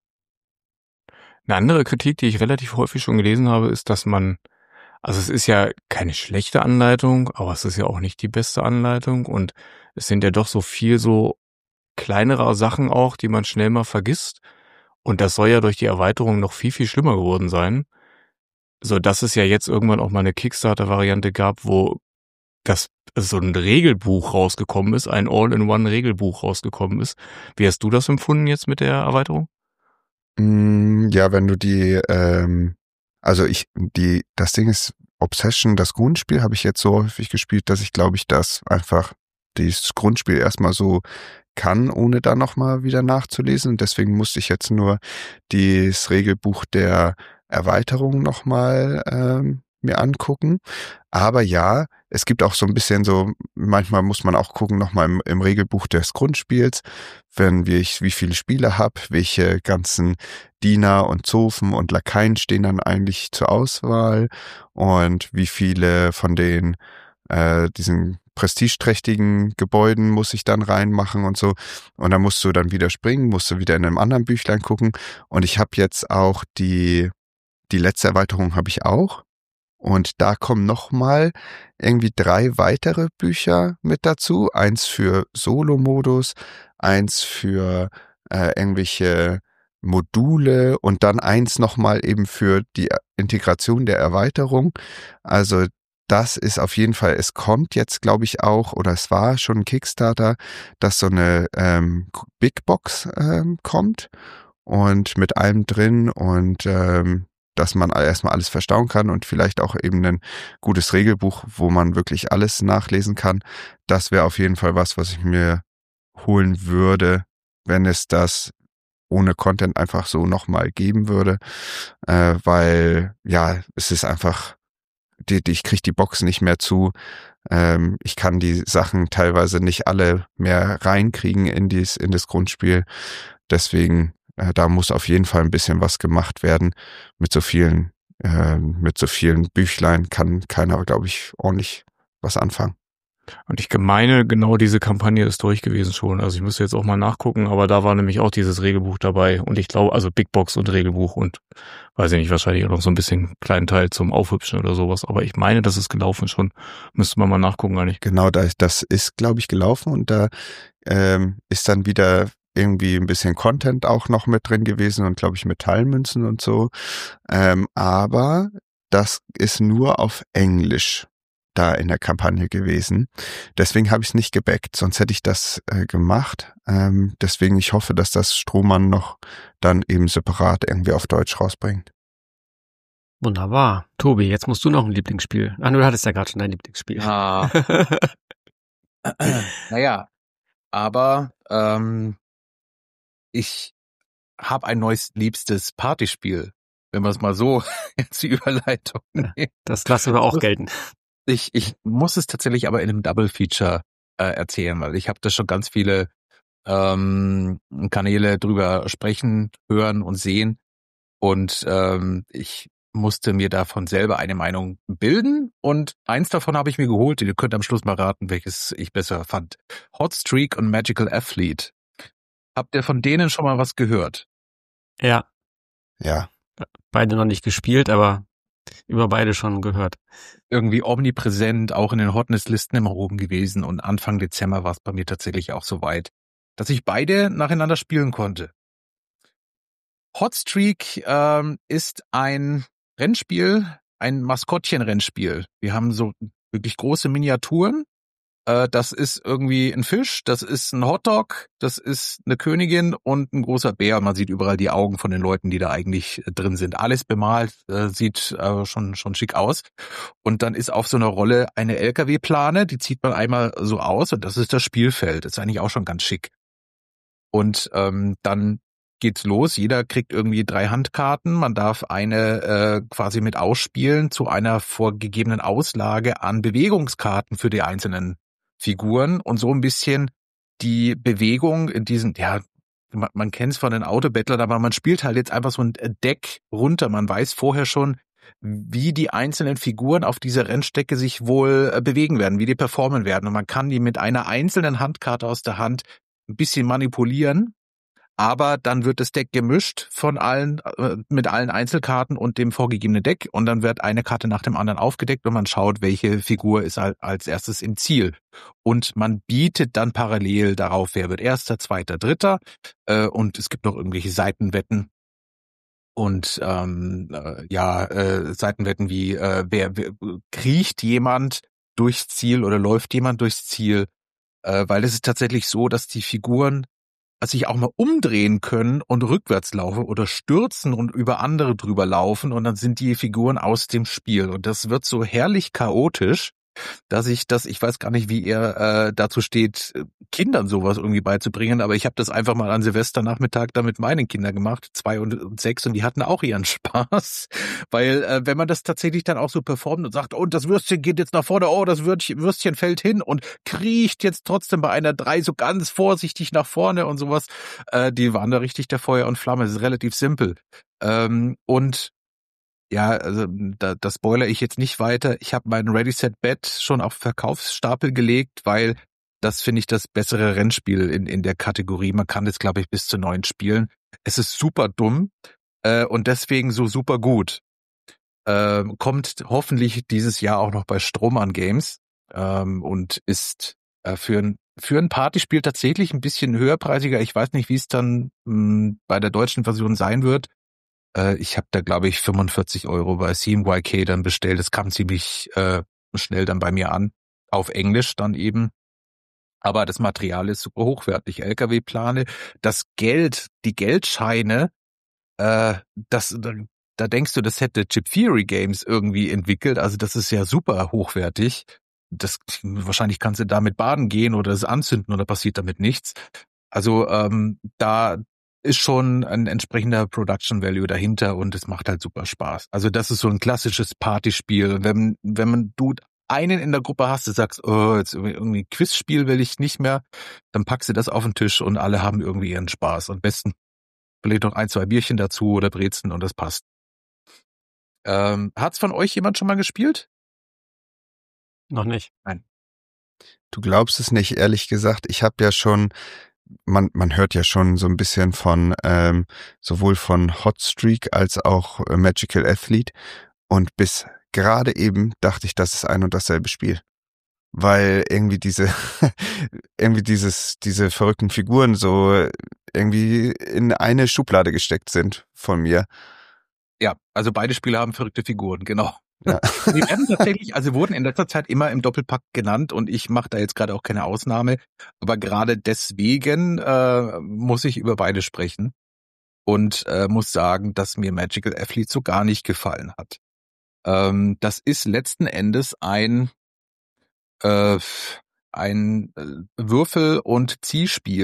Eine andere Kritik, die ich relativ häufig schon gelesen habe, ist, dass man, also es ist ja keine schlechte Anleitung, aber es ist ja auch nicht die beste Anleitung und es sind ja doch so viel so kleinere Sachen auch, die man schnell mal vergisst. Und das soll ja durch die Erweiterung noch viel, viel schlimmer geworden sein. So dass es ja jetzt irgendwann auch mal eine Kickstarter-Variante gab, wo das so ein Regelbuch rausgekommen ist, ein All-in-One-Regelbuch rausgekommen ist. Wie hast du das empfunden jetzt mit der Erweiterung? Mm, ja, wenn du die, ähm, also ich, die, das Ding ist, Obsession, das Grundspiel habe ich jetzt so häufig gespielt, dass ich glaube ich das einfach, das Grundspiel erstmal so kann, ohne da nochmal wieder nachzulesen. Und deswegen musste ich jetzt nur das Regelbuch der Erweiterung nochmal ähm, mir angucken. Aber ja, es gibt auch so ein bisschen so, manchmal muss man auch gucken nochmal im, im Regelbuch des Grundspiels, wenn wie ich wie viele Spiele habe, welche ganzen Diener und Zofen und Lakaien stehen dann eigentlich zur Auswahl und wie viele von den äh, diesen prestigeträchtigen Gebäuden muss ich dann reinmachen und so. Und dann musst du dann wieder springen, musst du wieder in einem anderen Büchlein gucken. Und ich habe jetzt auch die, die letzte Erweiterung habe ich auch. Und da kommen nochmal irgendwie drei weitere Bücher mit dazu. Eins für Solo-Modus, eins für äh, irgendwelche Module und dann eins nochmal eben für die Integration der Erweiterung. Also das ist auf jeden Fall, es kommt jetzt, glaube ich, auch, oder es war schon ein Kickstarter, dass so eine ähm, Big Box ähm, kommt und mit allem drin und ähm, dass man erstmal alles verstauen kann und vielleicht auch eben ein gutes Regelbuch, wo man wirklich alles nachlesen kann. Das wäre auf jeden Fall was, was ich mir holen würde, wenn es das ohne Content einfach so nochmal geben würde, äh, weil ja, es ist einfach, die, die, ich kriege die Box nicht mehr zu. Ähm, ich kann die Sachen teilweise nicht alle mehr reinkriegen in, dies, in das Grundspiel. Deswegen, äh, da muss auf jeden Fall ein bisschen was gemacht werden. Mit so vielen, äh, mit so vielen Büchlein kann keiner, glaube ich, ordentlich was anfangen. Und ich meine, genau diese Kampagne ist durch gewesen schon. Also ich müsste jetzt auch mal nachgucken, aber da war nämlich auch dieses Regelbuch dabei. Und ich glaube, also Big Box und Regelbuch und weiß ich nicht, wahrscheinlich auch noch so ein bisschen kleinen Teil zum Aufhübschen oder sowas. Aber ich meine, das ist gelaufen schon. Müsste man mal nachgucken eigentlich. Genau, das, das ist, glaube ich, gelaufen und da ähm, ist dann wieder irgendwie ein bisschen Content auch noch mit drin gewesen und glaube ich Metallmünzen und so. Ähm, aber das ist nur auf Englisch da in der Kampagne gewesen. Deswegen habe ich es nicht gebackt, sonst hätte ich das äh, gemacht. Ähm, deswegen, ich hoffe, dass das Strohmann noch dann eben separat irgendwie auf Deutsch rausbringt. Wunderbar. Tobi, jetzt musst du noch ein Lieblingsspiel. Ah, du hattest ja gerade schon dein Lieblingsspiel. Ja. Naja, aber ähm, ich habe ein neues liebstes Partyspiel, wenn wir es mal so jetzt die Überleitung nehmen. Das lassen wir auch gelten. Ich, ich muss es tatsächlich aber in einem Double Feature äh, erzählen, weil ich habe da schon ganz viele ähm, Kanäle drüber sprechen, hören und sehen. Und ähm, ich musste mir davon selber eine Meinung bilden. Und eins davon habe ich mir geholt. Ihr könnt am Schluss mal raten, welches ich besser fand. Hot Streak und Magical Athlete. Habt ihr von denen schon mal was gehört? Ja, Ja. beide noch nicht gespielt, aber über beide schon gehört. Irgendwie omnipräsent, auch in den Hotness-Listen immer oben gewesen. Und Anfang Dezember war es bei mir tatsächlich auch so weit, dass ich beide nacheinander spielen konnte. Hot Streak ähm, ist ein Rennspiel, ein Maskottchen-Rennspiel. Wir haben so wirklich große Miniaturen. Äh, das ist irgendwie ein Fisch, das ist ein Hotdog, das ist eine Königin und ein großer Bär. Man sieht überall die Augen von den Leuten, die da eigentlich äh, drin sind. Alles bemalt, äh, sieht äh, schon schon schick aus. Und dann ist auf so einer Rolle eine L K W-Plane, die zieht man einmal so aus und das ist das Spielfeld. Das ist eigentlich auch schon ganz schick. Und ähm, dann geht's los. Jeder kriegt irgendwie drei Handkarten. Man darf eine äh, quasi mit ausspielen zu einer vorgegebenen Auslage an Bewegungskarten für die einzelnen Figuren und so ein bisschen die Bewegung in diesen, ja, man, man kennt es von den Autobattlern, aber man spielt halt jetzt einfach so ein Deck runter. Man weiß vorher schon, wie die einzelnen Figuren auf dieser Rennstrecke sich wohl äh, bewegen werden, wie die performen werden. Und man kann die mit einer einzelnen Handkarte aus der Hand ein bisschen manipulieren. Aber dann wird das Deck gemischt von allen, äh, mit allen Einzelkarten und dem vorgegebenen Deck und dann wird eine Karte nach dem anderen aufgedeckt und man schaut, welche Figur ist halt als erstes im Ziel. Und man bietet dann parallel darauf, wer wird Erster, Zweiter, Dritter äh, und es gibt noch irgendwelche Seitenwetten und ähm, äh, ja, äh, Seitenwetten wie äh, wer, wer kriecht jemand durchs Ziel oder läuft jemand durchs Ziel, äh, weil es ist tatsächlich so, dass die Figuren sich auch mal umdrehen können und rückwärts laufen oder stürzen und über andere drüber laufen und dann sind die Figuren aus dem Spiel. Und das wird so herrlich chaotisch, dass ich das, ich weiß gar nicht, wie ihr äh, dazu steht, Kindern sowas irgendwie beizubringen, aber ich habe das einfach mal an Silvesternachmittag da mit meinen Kindern gemacht, zwei und, und sechs, und die hatten auch ihren Spaß, weil äh, wenn man das tatsächlich dann auch so performt und sagt, oh, das Würstchen geht jetzt nach vorne, oh, das Würstchen, Würstchen fällt hin und kriecht jetzt trotzdem bei einer drei so ganz vorsichtig nach vorne und sowas, äh, die waren da richtig der Feuer und Flamme, das ist relativ simpel. Ähm, und ja, also da, das spoilere ich jetzt nicht weiter. Ich habe meinen Ready Set Bet schon auf Verkaufsstapel gelegt, weil das finde ich das bessere Rennspiel in in der Kategorie. Man kann das, glaube ich, bis zu neun spielen. Es ist super dumm äh, und deswegen so super gut. Ähm, kommt hoffentlich dieses Jahr auch noch bei Strohmann Games ähm, und ist äh, für ein für ein Partyspiel tatsächlich ein bisschen höherpreisiger. Ich weiß nicht, wie es dann mh, bei der deutschen Version sein wird. Ich habe da, glaube ich, fünfundvierzig Euro bei C M Y K dann bestellt. Das kam ziemlich äh, schnell dann bei mir an. Auf Englisch dann eben. Aber das Material ist super hochwertig. L K W-Plane, das Geld, die Geldscheine, äh, das da, da denkst du, das hätte Chip Theory Games irgendwie entwickelt. Also das ist ja super hochwertig. Das wahrscheinlich kannst du damit baden gehen oder es anzünden oder passiert damit nichts. Also ähm, da ist schon ein entsprechender Production Value dahinter und es macht halt super Spaß. Also das ist so ein klassisches Partyspiel. Wenn wenn man du einen in der Gruppe hast, du sagst, oh, jetzt irgendwie Quizspiel will ich nicht mehr, dann packst du das auf den Tisch und alle haben irgendwie ihren Spaß. Am besten vielleicht noch ein, zwei Bierchen dazu oder Brezen und das passt. Ähm, hat's von euch jemand schon mal gespielt? Noch nicht. Nein. Du glaubst es nicht, ehrlich gesagt. Ich habe ja schon Man, man hört ja schon so ein bisschen von ähm, sowohl von Hot Streak als auch äh, Magical Athlete und bis gerade eben dachte ich, das ist ein und dasselbe Spiel, weil irgendwie diese irgendwie dieses diese verrückten Figuren so irgendwie in eine Schublade gesteckt sind von mir. Ja, also beide Spiele haben verrückte Figuren, genau. Ja. Die werden tatsächlich, also wurden in letzter Zeit immer im Doppelpack genannt und ich mache da jetzt gerade auch keine Ausnahme, aber gerade deswegen äh, muss ich über beide sprechen und äh, muss sagen, dass mir Magical Athlete so gar nicht gefallen hat. Ähm, das ist letzten Endes ein äh, ein äh, Würfel- und Zielspiel,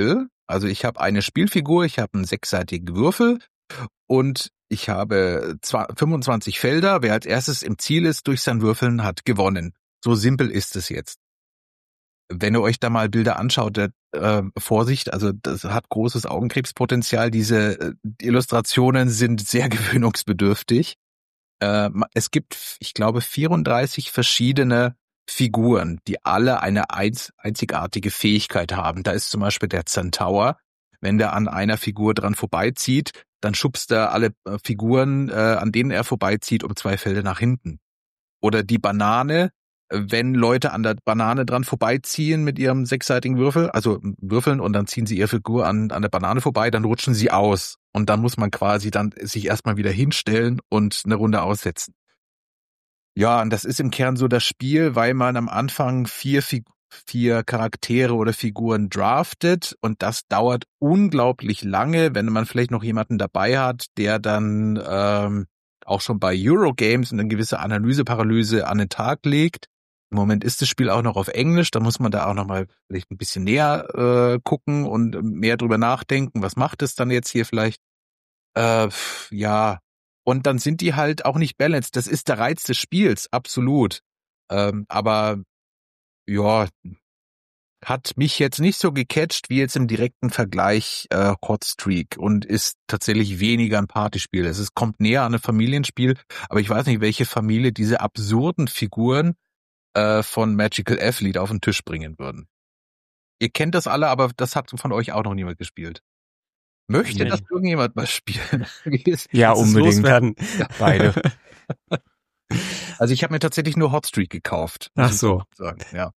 Also ich habe eine Spielfigur, ich habe einen sechsseitigen Würfel und ich habe fünfundzwanzig Felder. Wer als erstes im Ziel ist, durch sein Würfeln hat gewonnen. So simpel ist es jetzt. Wenn ihr euch da mal Bilder anschaut, äh, Vorsicht, also das hat großes Augenkrebspotenzial. Diese äh, Illustrationen sind sehr gewöhnungsbedürftig. Äh, es gibt, ich glaube, vierunddreißig verschiedene Figuren, die alle eine einz- einzigartige Fähigkeit haben. Da ist zum Beispiel der Centaur. Wenn der an einer Figur dran vorbeizieht, dann schubst er alle äh, Figuren, äh, an denen er vorbeizieht, um zwei Felder nach hinten. Oder die Banane. Wenn Leute an der Banane dran vorbeiziehen mit ihrem sechsseitigen Würfel, also würfeln und dann ziehen sie ihre Figur an, an der Banane vorbei, dann rutschen sie aus. Und dann muss man quasi dann sich erstmal wieder hinstellen und eine Runde aussetzen. Ja, und das ist im Kern so das Spiel, weil man am Anfang vier, vier Charaktere oder Figuren draftet und das dauert unglaublich lange, wenn man vielleicht noch jemanden dabei hat, der dann ähm, auch schon bei Eurogames eine gewisse Analyseparalyse an den Tag legt. Im Moment ist das Spiel auch noch auf Englisch, da muss man da auch noch mal vielleicht ein bisschen näher äh, gucken und mehr drüber nachdenken, was macht es dann jetzt hier vielleicht? Äh, ja, und dann sind die halt auch nicht balanced. Das ist der Reiz des Spiels, absolut. Ähm, aber ja, hat mich jetzt nicht so gecatcht wie jetzt im direkten Vergleich äh, Hot Streak und ist tatsächlich weniger ein Partyspiel. Es ist, kommt näher an ein Familienspiel, aber ich weiß nicht, welche Familie diese absurden Figuren äh, von Magical Athlete auf den Tisch bringen würden. Ihr kennt das alle, aber das hat von euch auch noch niemand gespielt. Möchte nee. das irgendjemand mal spielen? Ja, unbedingt. Loswerden. Ja. Beide. Also ich habe mir tatsächlich nur Hot Streak gekauft. Ach so. Sagen. Ja.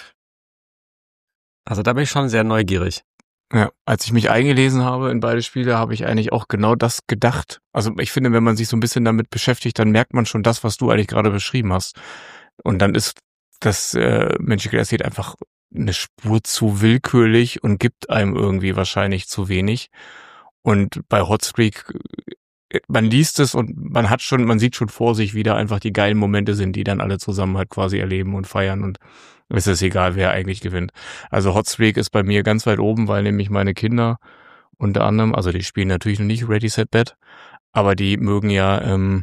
Also da bin ich schon sehr neugierig. Ja, als ich mich eingelesen habe in beide Spiele, habe ich eigentlich auch genau das gedacht. Also ich finde, wenn man sich so ein bisschen damit beschäftigt, dann merkt man schon das, was du eigentlich gerade beschrieben hast. Und dann ist das äh, Magical Athlete einfach eine Spur zu willkürlich und gibt einem irgendwie wahrscheinlich zu wenig. Und bei Hot Streak, man liest es und man hat schon, man sieht schon vor sich, wie da einfach die geilen Momente sind, die dann alle zusammen halt quasi erleben und feiern und es ist egal, wer eigentlich gewinnt. Also Hot Streak ist bei mir ganz weit oben, weil nämlich meine Kinder unter anderem, also die spielen natürlich noch nicht Ready, Set, Bet, aber die mögen ja ähm,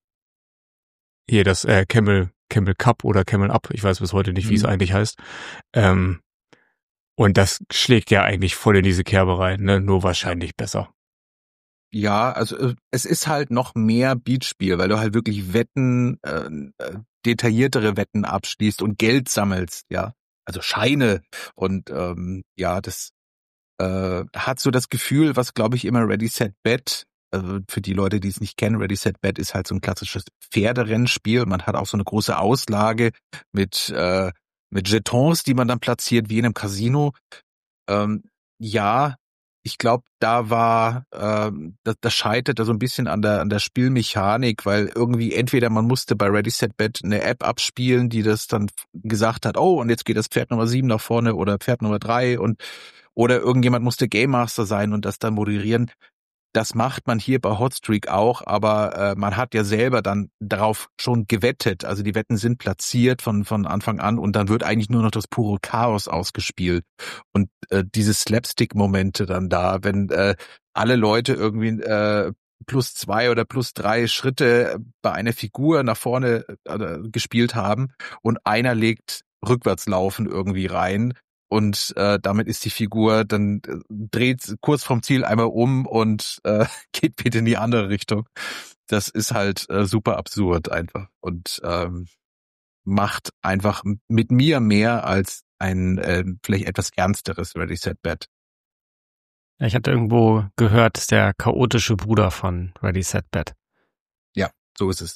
hier das äh, Camel Camel Cup oder Camel Up, ich weiß bis heute nicht, wie mhm. es eigentlich heißt. Ähm, und das schlägt ja eigentlich voll in diese Kerbe rein, ne? Nur wahrscheinlich besser. Ja, also es ist halt noch mehr Beatspiel, weil du halt wirklich Wetten, äh, detailliertere Wetten abschließt und Geld sammelst, ja. Also Scheine und ähm, ja, das äh, hat so das Gefühl, was glaube ich immer Ready, Set, Bet, also für die Leute, die es nicht kennen, Ready, Set, Bet ist halt so ein klassisches Pferderennspiel. Man hat auch so eine große Auslage mit äh, mit Jetons, die man dann platziert, wie in einem Casino. Ähm, ja, ich glaube, da war, ähm, das, das scheiterte so ein bisschen an der an der Spielmechanik, weil irgendwie entweder man musste bei Ready, Set, Bet eine App abspielen, die das dann gesagt hat, oh, und jetzt geht das Pferd Nummer sieben nach vorne oder Pferd Nummer drei und oder irgendjemand musste Game Master sein und das dann moderieren. Das macht man hier bei Hot Streak auch, aber äh, man hat ja selber dann darauf schon gewettet. Also die Wetten sind platziert von von Anfang an und dann wird eigentlich nur noch das pure Chaos ausgespielt. Und äh, diese Slapstick-Momente dann da, wenn äh, alle Leute irgendwie äh, plus zwei oder plus drei Schritte bei einer Figur nach vorne äh, gespielt haben und einer legt Rückwärtslaufen irgendwie rein. Und äh, damit ist die Figur, dann äh, dreht kurz vom Ziel einmal um und äh, geht wieder in die andere Richtung. Das ist halt äh, super absurd einfach und ähm, macht einfach mit mir mehr als ein äh, vielleicht etwas ernsteres Ready, Set, Bet. Ja, ich hatte irgendwo gehört, das ist der chaotische Bruder von Ready, Set, Bet. Ja, so ist es.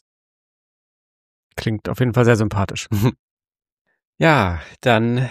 Klingt auf jeden Fall sehr sympathisch. Ja, dann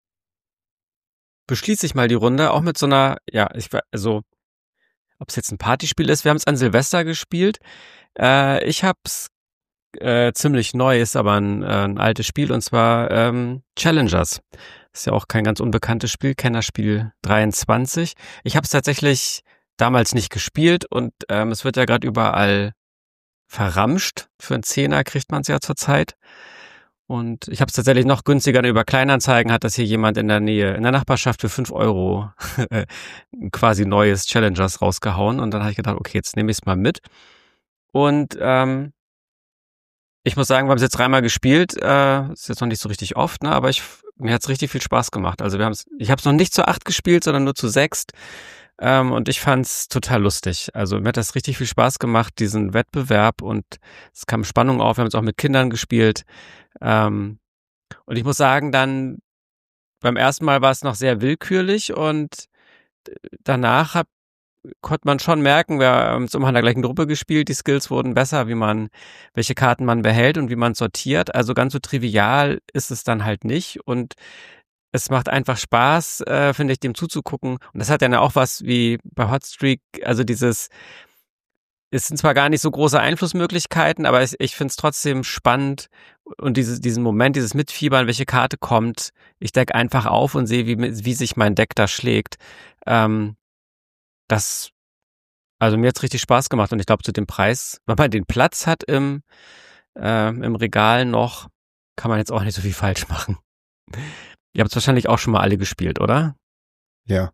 beschließe ich mal die Runde, auch mit so einer, ja, ich also, ob es jetzt ein Partyspiel ist, wir haben es an Silvester gespielt. Äh, ich hab's äh, ziemlich neu, ist aber ein, äh, ein altes Spiel, und zwar ähm, Challengers. Ist ja auch kein ganz unbekanntes Spiel, Kennerspiel dreiundzwanzig. Ich habe es tatsächlich damals nicht gespielt und ähm, es wird ja gerade überall verramscht. Für einen Zehner kriegt man es ja zurzeit. Und ich habe es tatsächlich noch günstiger über Kleinanzeigen, hat das hier jemand in der Nähe, in der Nachbarschaft für fünf Euro quasi neues Challengers rausgehauen. Und dann habe ich gedacht, okay, jetzt nehme ich es mal mit. Und ähm, ich muss sagen, wir haben es jetzt dreimal gespielt, äh, ist jetzt noch nicht so richtig oft, ne? Aber ich, mir hat es richtig viel Spaß gemacht. Also wir haben es, ich habe es noch nicht zu acht gespielt, sondern nur zu sechs. Ähm, und ich fand es total lustig. Also mir hat das richtig viel Spaß gemacht, diesen Wettbewerb, und es kam Spannung auf. Wir haben es auch mit Kindern gespielt. Ähm, und ich muss sagen, dann beim ersten Mal war es noch sehr willkürlich, und danach hab, konnte man schon merken, wir haben es immer in der gleichen Gruppe gespielt, die Skills wurden besser, wie man, welche Karten man behält und wie man sortiert. Also ganz so trivial ist es dann halt nicht, und es macht einfach Spaß, äh, finde ich, dem zuzugucken. Und das hat ja auch was wie bei Hotstreak, also dieses, es sind zwar gar nicht so große Einflussmöglichkeiten, aber ich, ich finde es trotzdem spannend, und dieses, diesen Moment, dieses Mitfiebern, welche Karte kommt, ich decke einfach auf und sehe, wie, wie sich mein Deck da schlägt. Ähm, das, also mir hat's richtig Spaß gemacht, und ich glaube, zu dem Preis, wenn man den Platz hat im, äh, im Regal noch, kann man jetzt auch nicht so viel falsch machen. Ihr habt es wahrscheinlich auch schon mal alle gespielt, oder? Ja.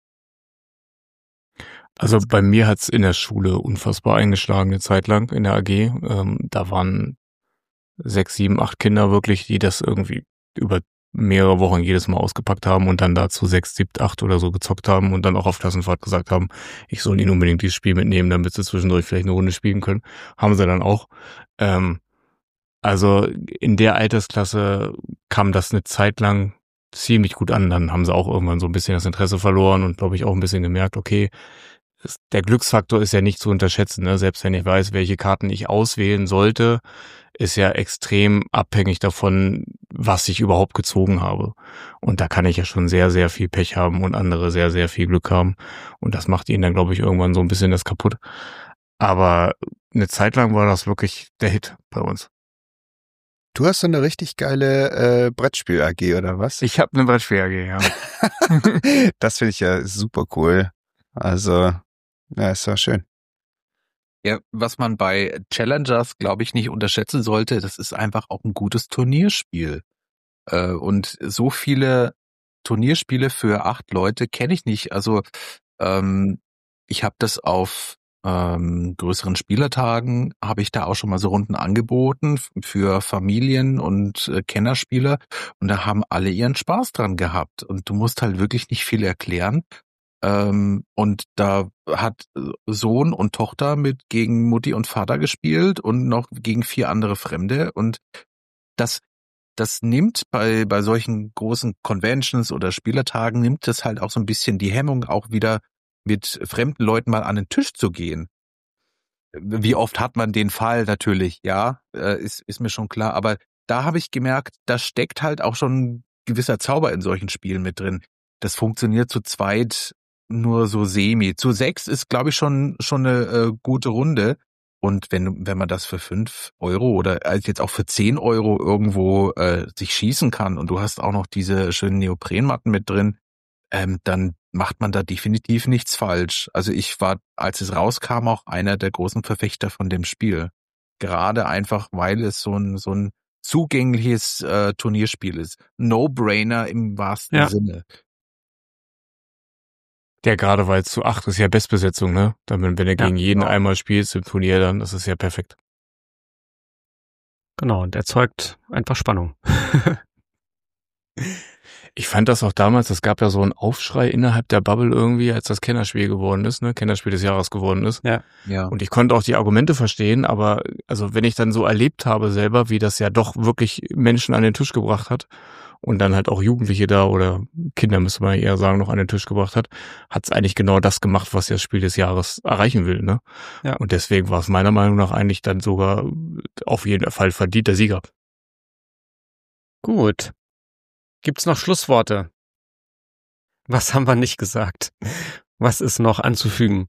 Also bei mir hat's in der Schule unfassbar eingeschlagen, eine Zeit lang in der A G. Ähm, da waren sechs, sieben, acht Kinder wirklich, die das irgendwie über mehrere Wochen jedes Mal ausgepackt haben und dann dazu sechs, sieben, acht oder so gezockt haben und dann auch auf Klassenfahrt gesagt haben, ich soll ihnen unbedingt dieses Spiel mitnehmen, damit sie zwischendurch vielleicht eine Runde spielen können. Haben sie dann auch. Ähm, also in der Altersklasse kam das eine Zeit lang ziemlich gut an. Dann haben sie auch irgendwann so ein bisschen das Interesse verloren und, glaube ich, auch ein bisschen gemerkt, okay, der Glücksfaktor ist ja nicht zu unterschätzen, ne? Selbst wenn ich weiß, welche Karten ich auswählen sollte, ist ja extrem abhängig davon, was ich überhaupt gezogen habe. Und da kann ich ja schon sehr, sehr viel Pech haben und andere sehr, sehr viel Glück haben. Und das macht ihnen dann, glaube ich, irgendwann so ein bisschen das kaputt. Aber eine Zeit lang war das wirklich der Hit bei uns. Du hast so eine richtig geile äh, Brettspiel-A G, oder was? Ich habe eine Brettspiel-A G, ja. Das finde ich ja super cool. Also, ja, ist doch schön. Ja, was man bei Challengers, glaube ich, nicht unterschätzen sollte, das ist einfach auch ein gutes Turnierspiel. Äh, und so viele Turnierspiele für acht Leute kenne ich nicht. Also ähm, ich habe das auf ähm, größeren Spielertagen, habe ich da auch schon mal so Runden angeboten für Familien und äh, Kennerspieler, und da haben alle ihren Spaß dran gehabt, und du musst halt wirklich nicht viel erklären. Ähm, und da hat Sohn und Tochter mit gegen Mutti und Vater gespielt und noch gegen vier andere Fremde, und das das nimmt bei bei solchen großen Conventions oder Spielertagen, nimmt das halt auch so ein bisschen die Hemmung, auch wieder mit fremden Leuten mal an den Tisch zu gehen. Wie oft hat man den Fall natürlich, ja, äh, ist ist mir schon klar, aber da habe ich gemerkt, da steckt halt auch schon ein gewisser Zauber in solchen Spielen mit drin. Das funktioniert zu zweit nur so semi. Zu sechs ist, glaube ich, schon schon eine äh, gute Runde. Und wenn wenn man das für fünf Euro oder also jetzt auch für zehn Euro irgendwo äh, sich schießen kann, und du hast auch noch diese schönen Neoprenmatten mit drin, ähm, dann macht man da definitiv nichts falsch. Also ich war, als es rauskam, auch einer der großen Verfechter von dem Spiel. Gerade einfach, weil es so ein so ein zugängliches äh, Turnierspiel ist. No-Brainer im wahrsten Ja. Sinne. Der gerade weil zu acht ist ja Bestbesetzung, ne? Dann, wenn du gegen jeden genau. einmal spielst im Turnier, dann das ist ja perfekt. Genau, und erzeugt einfach Spannung. Ich fand das auch damals, es gab ja so einen Aufschrei innerhalb der Bubble irgendwie, als das Kennerspiel geworden ist, ne? Kennerspiel des Jahres geworden ist. Ja. Ja. Und ich konnte auch die Argumente verstehen, aber also wenn ich dann so erlebt habe selber, wie das ja doch wirklich Menschen an den Tisch gebracht hat und dann halt auch Jugendliche da oder Kinder, müsste man eher sagen, noch an den Tisch gebracht hat, hat es eigentlich genau das gemacht, was das Spiel des Jahres erreichen will, ne? Ja. Und deswegen war es meiner Meinung nach eigentlich dann sogar auf jeden Fall verdient der Sieger. Gut. Gibt's noch Schlussworte? Was haben wir nicht gesagt? Was ist noch anzufügen?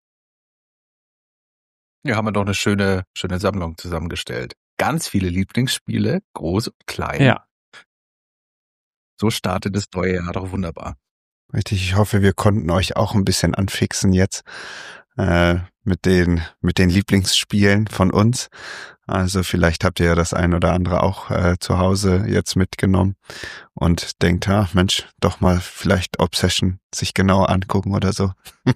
Ja, haben wir doch eine schöne schöne Sammlung zusammengestellt. Ganz viele Lieblingsspiele, groß und klein. Ja. So startet das neue Jahr doch wunderbar. Richtig, ich hoffe, wir konnten euch auch ein bisschen anfixen jetzt. äh, mit den mit den Lieblingsspielen von uns. Also vielleicht habt ihr ja das ein oder andere auch äh, zu Hause jetzt mitgenommen und denkt, ja, Mensch, doch mal vielleicht Obsession sich genauer angucken oder so.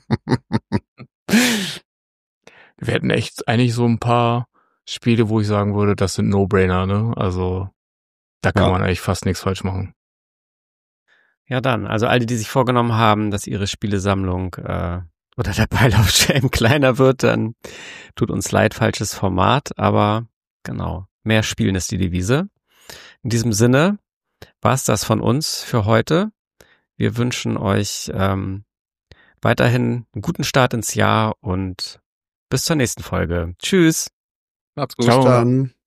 Wir hätten echt eigentlich so ein paar Spiele, wo ich sagen würde, das sind No-Brainer, ne? Also da kann Ja. man eigentlich fast nichts falsch machen. Ja dann, also alle, die sich vorgenommen haben, dass ihre Spielesammlung äh, oder der Pile of Shame kleiner wird, dann tut uns leid, falsches Format, aber genau, mehr Spielen ist die Devise. In diesem Sinne war es das von uns für heute. Wir wünschen euch ähm, weiterhin einen guten Start ins Jahr und bis zur nächsten Folge. Tschüss. Macht's gut. Ciao. Dann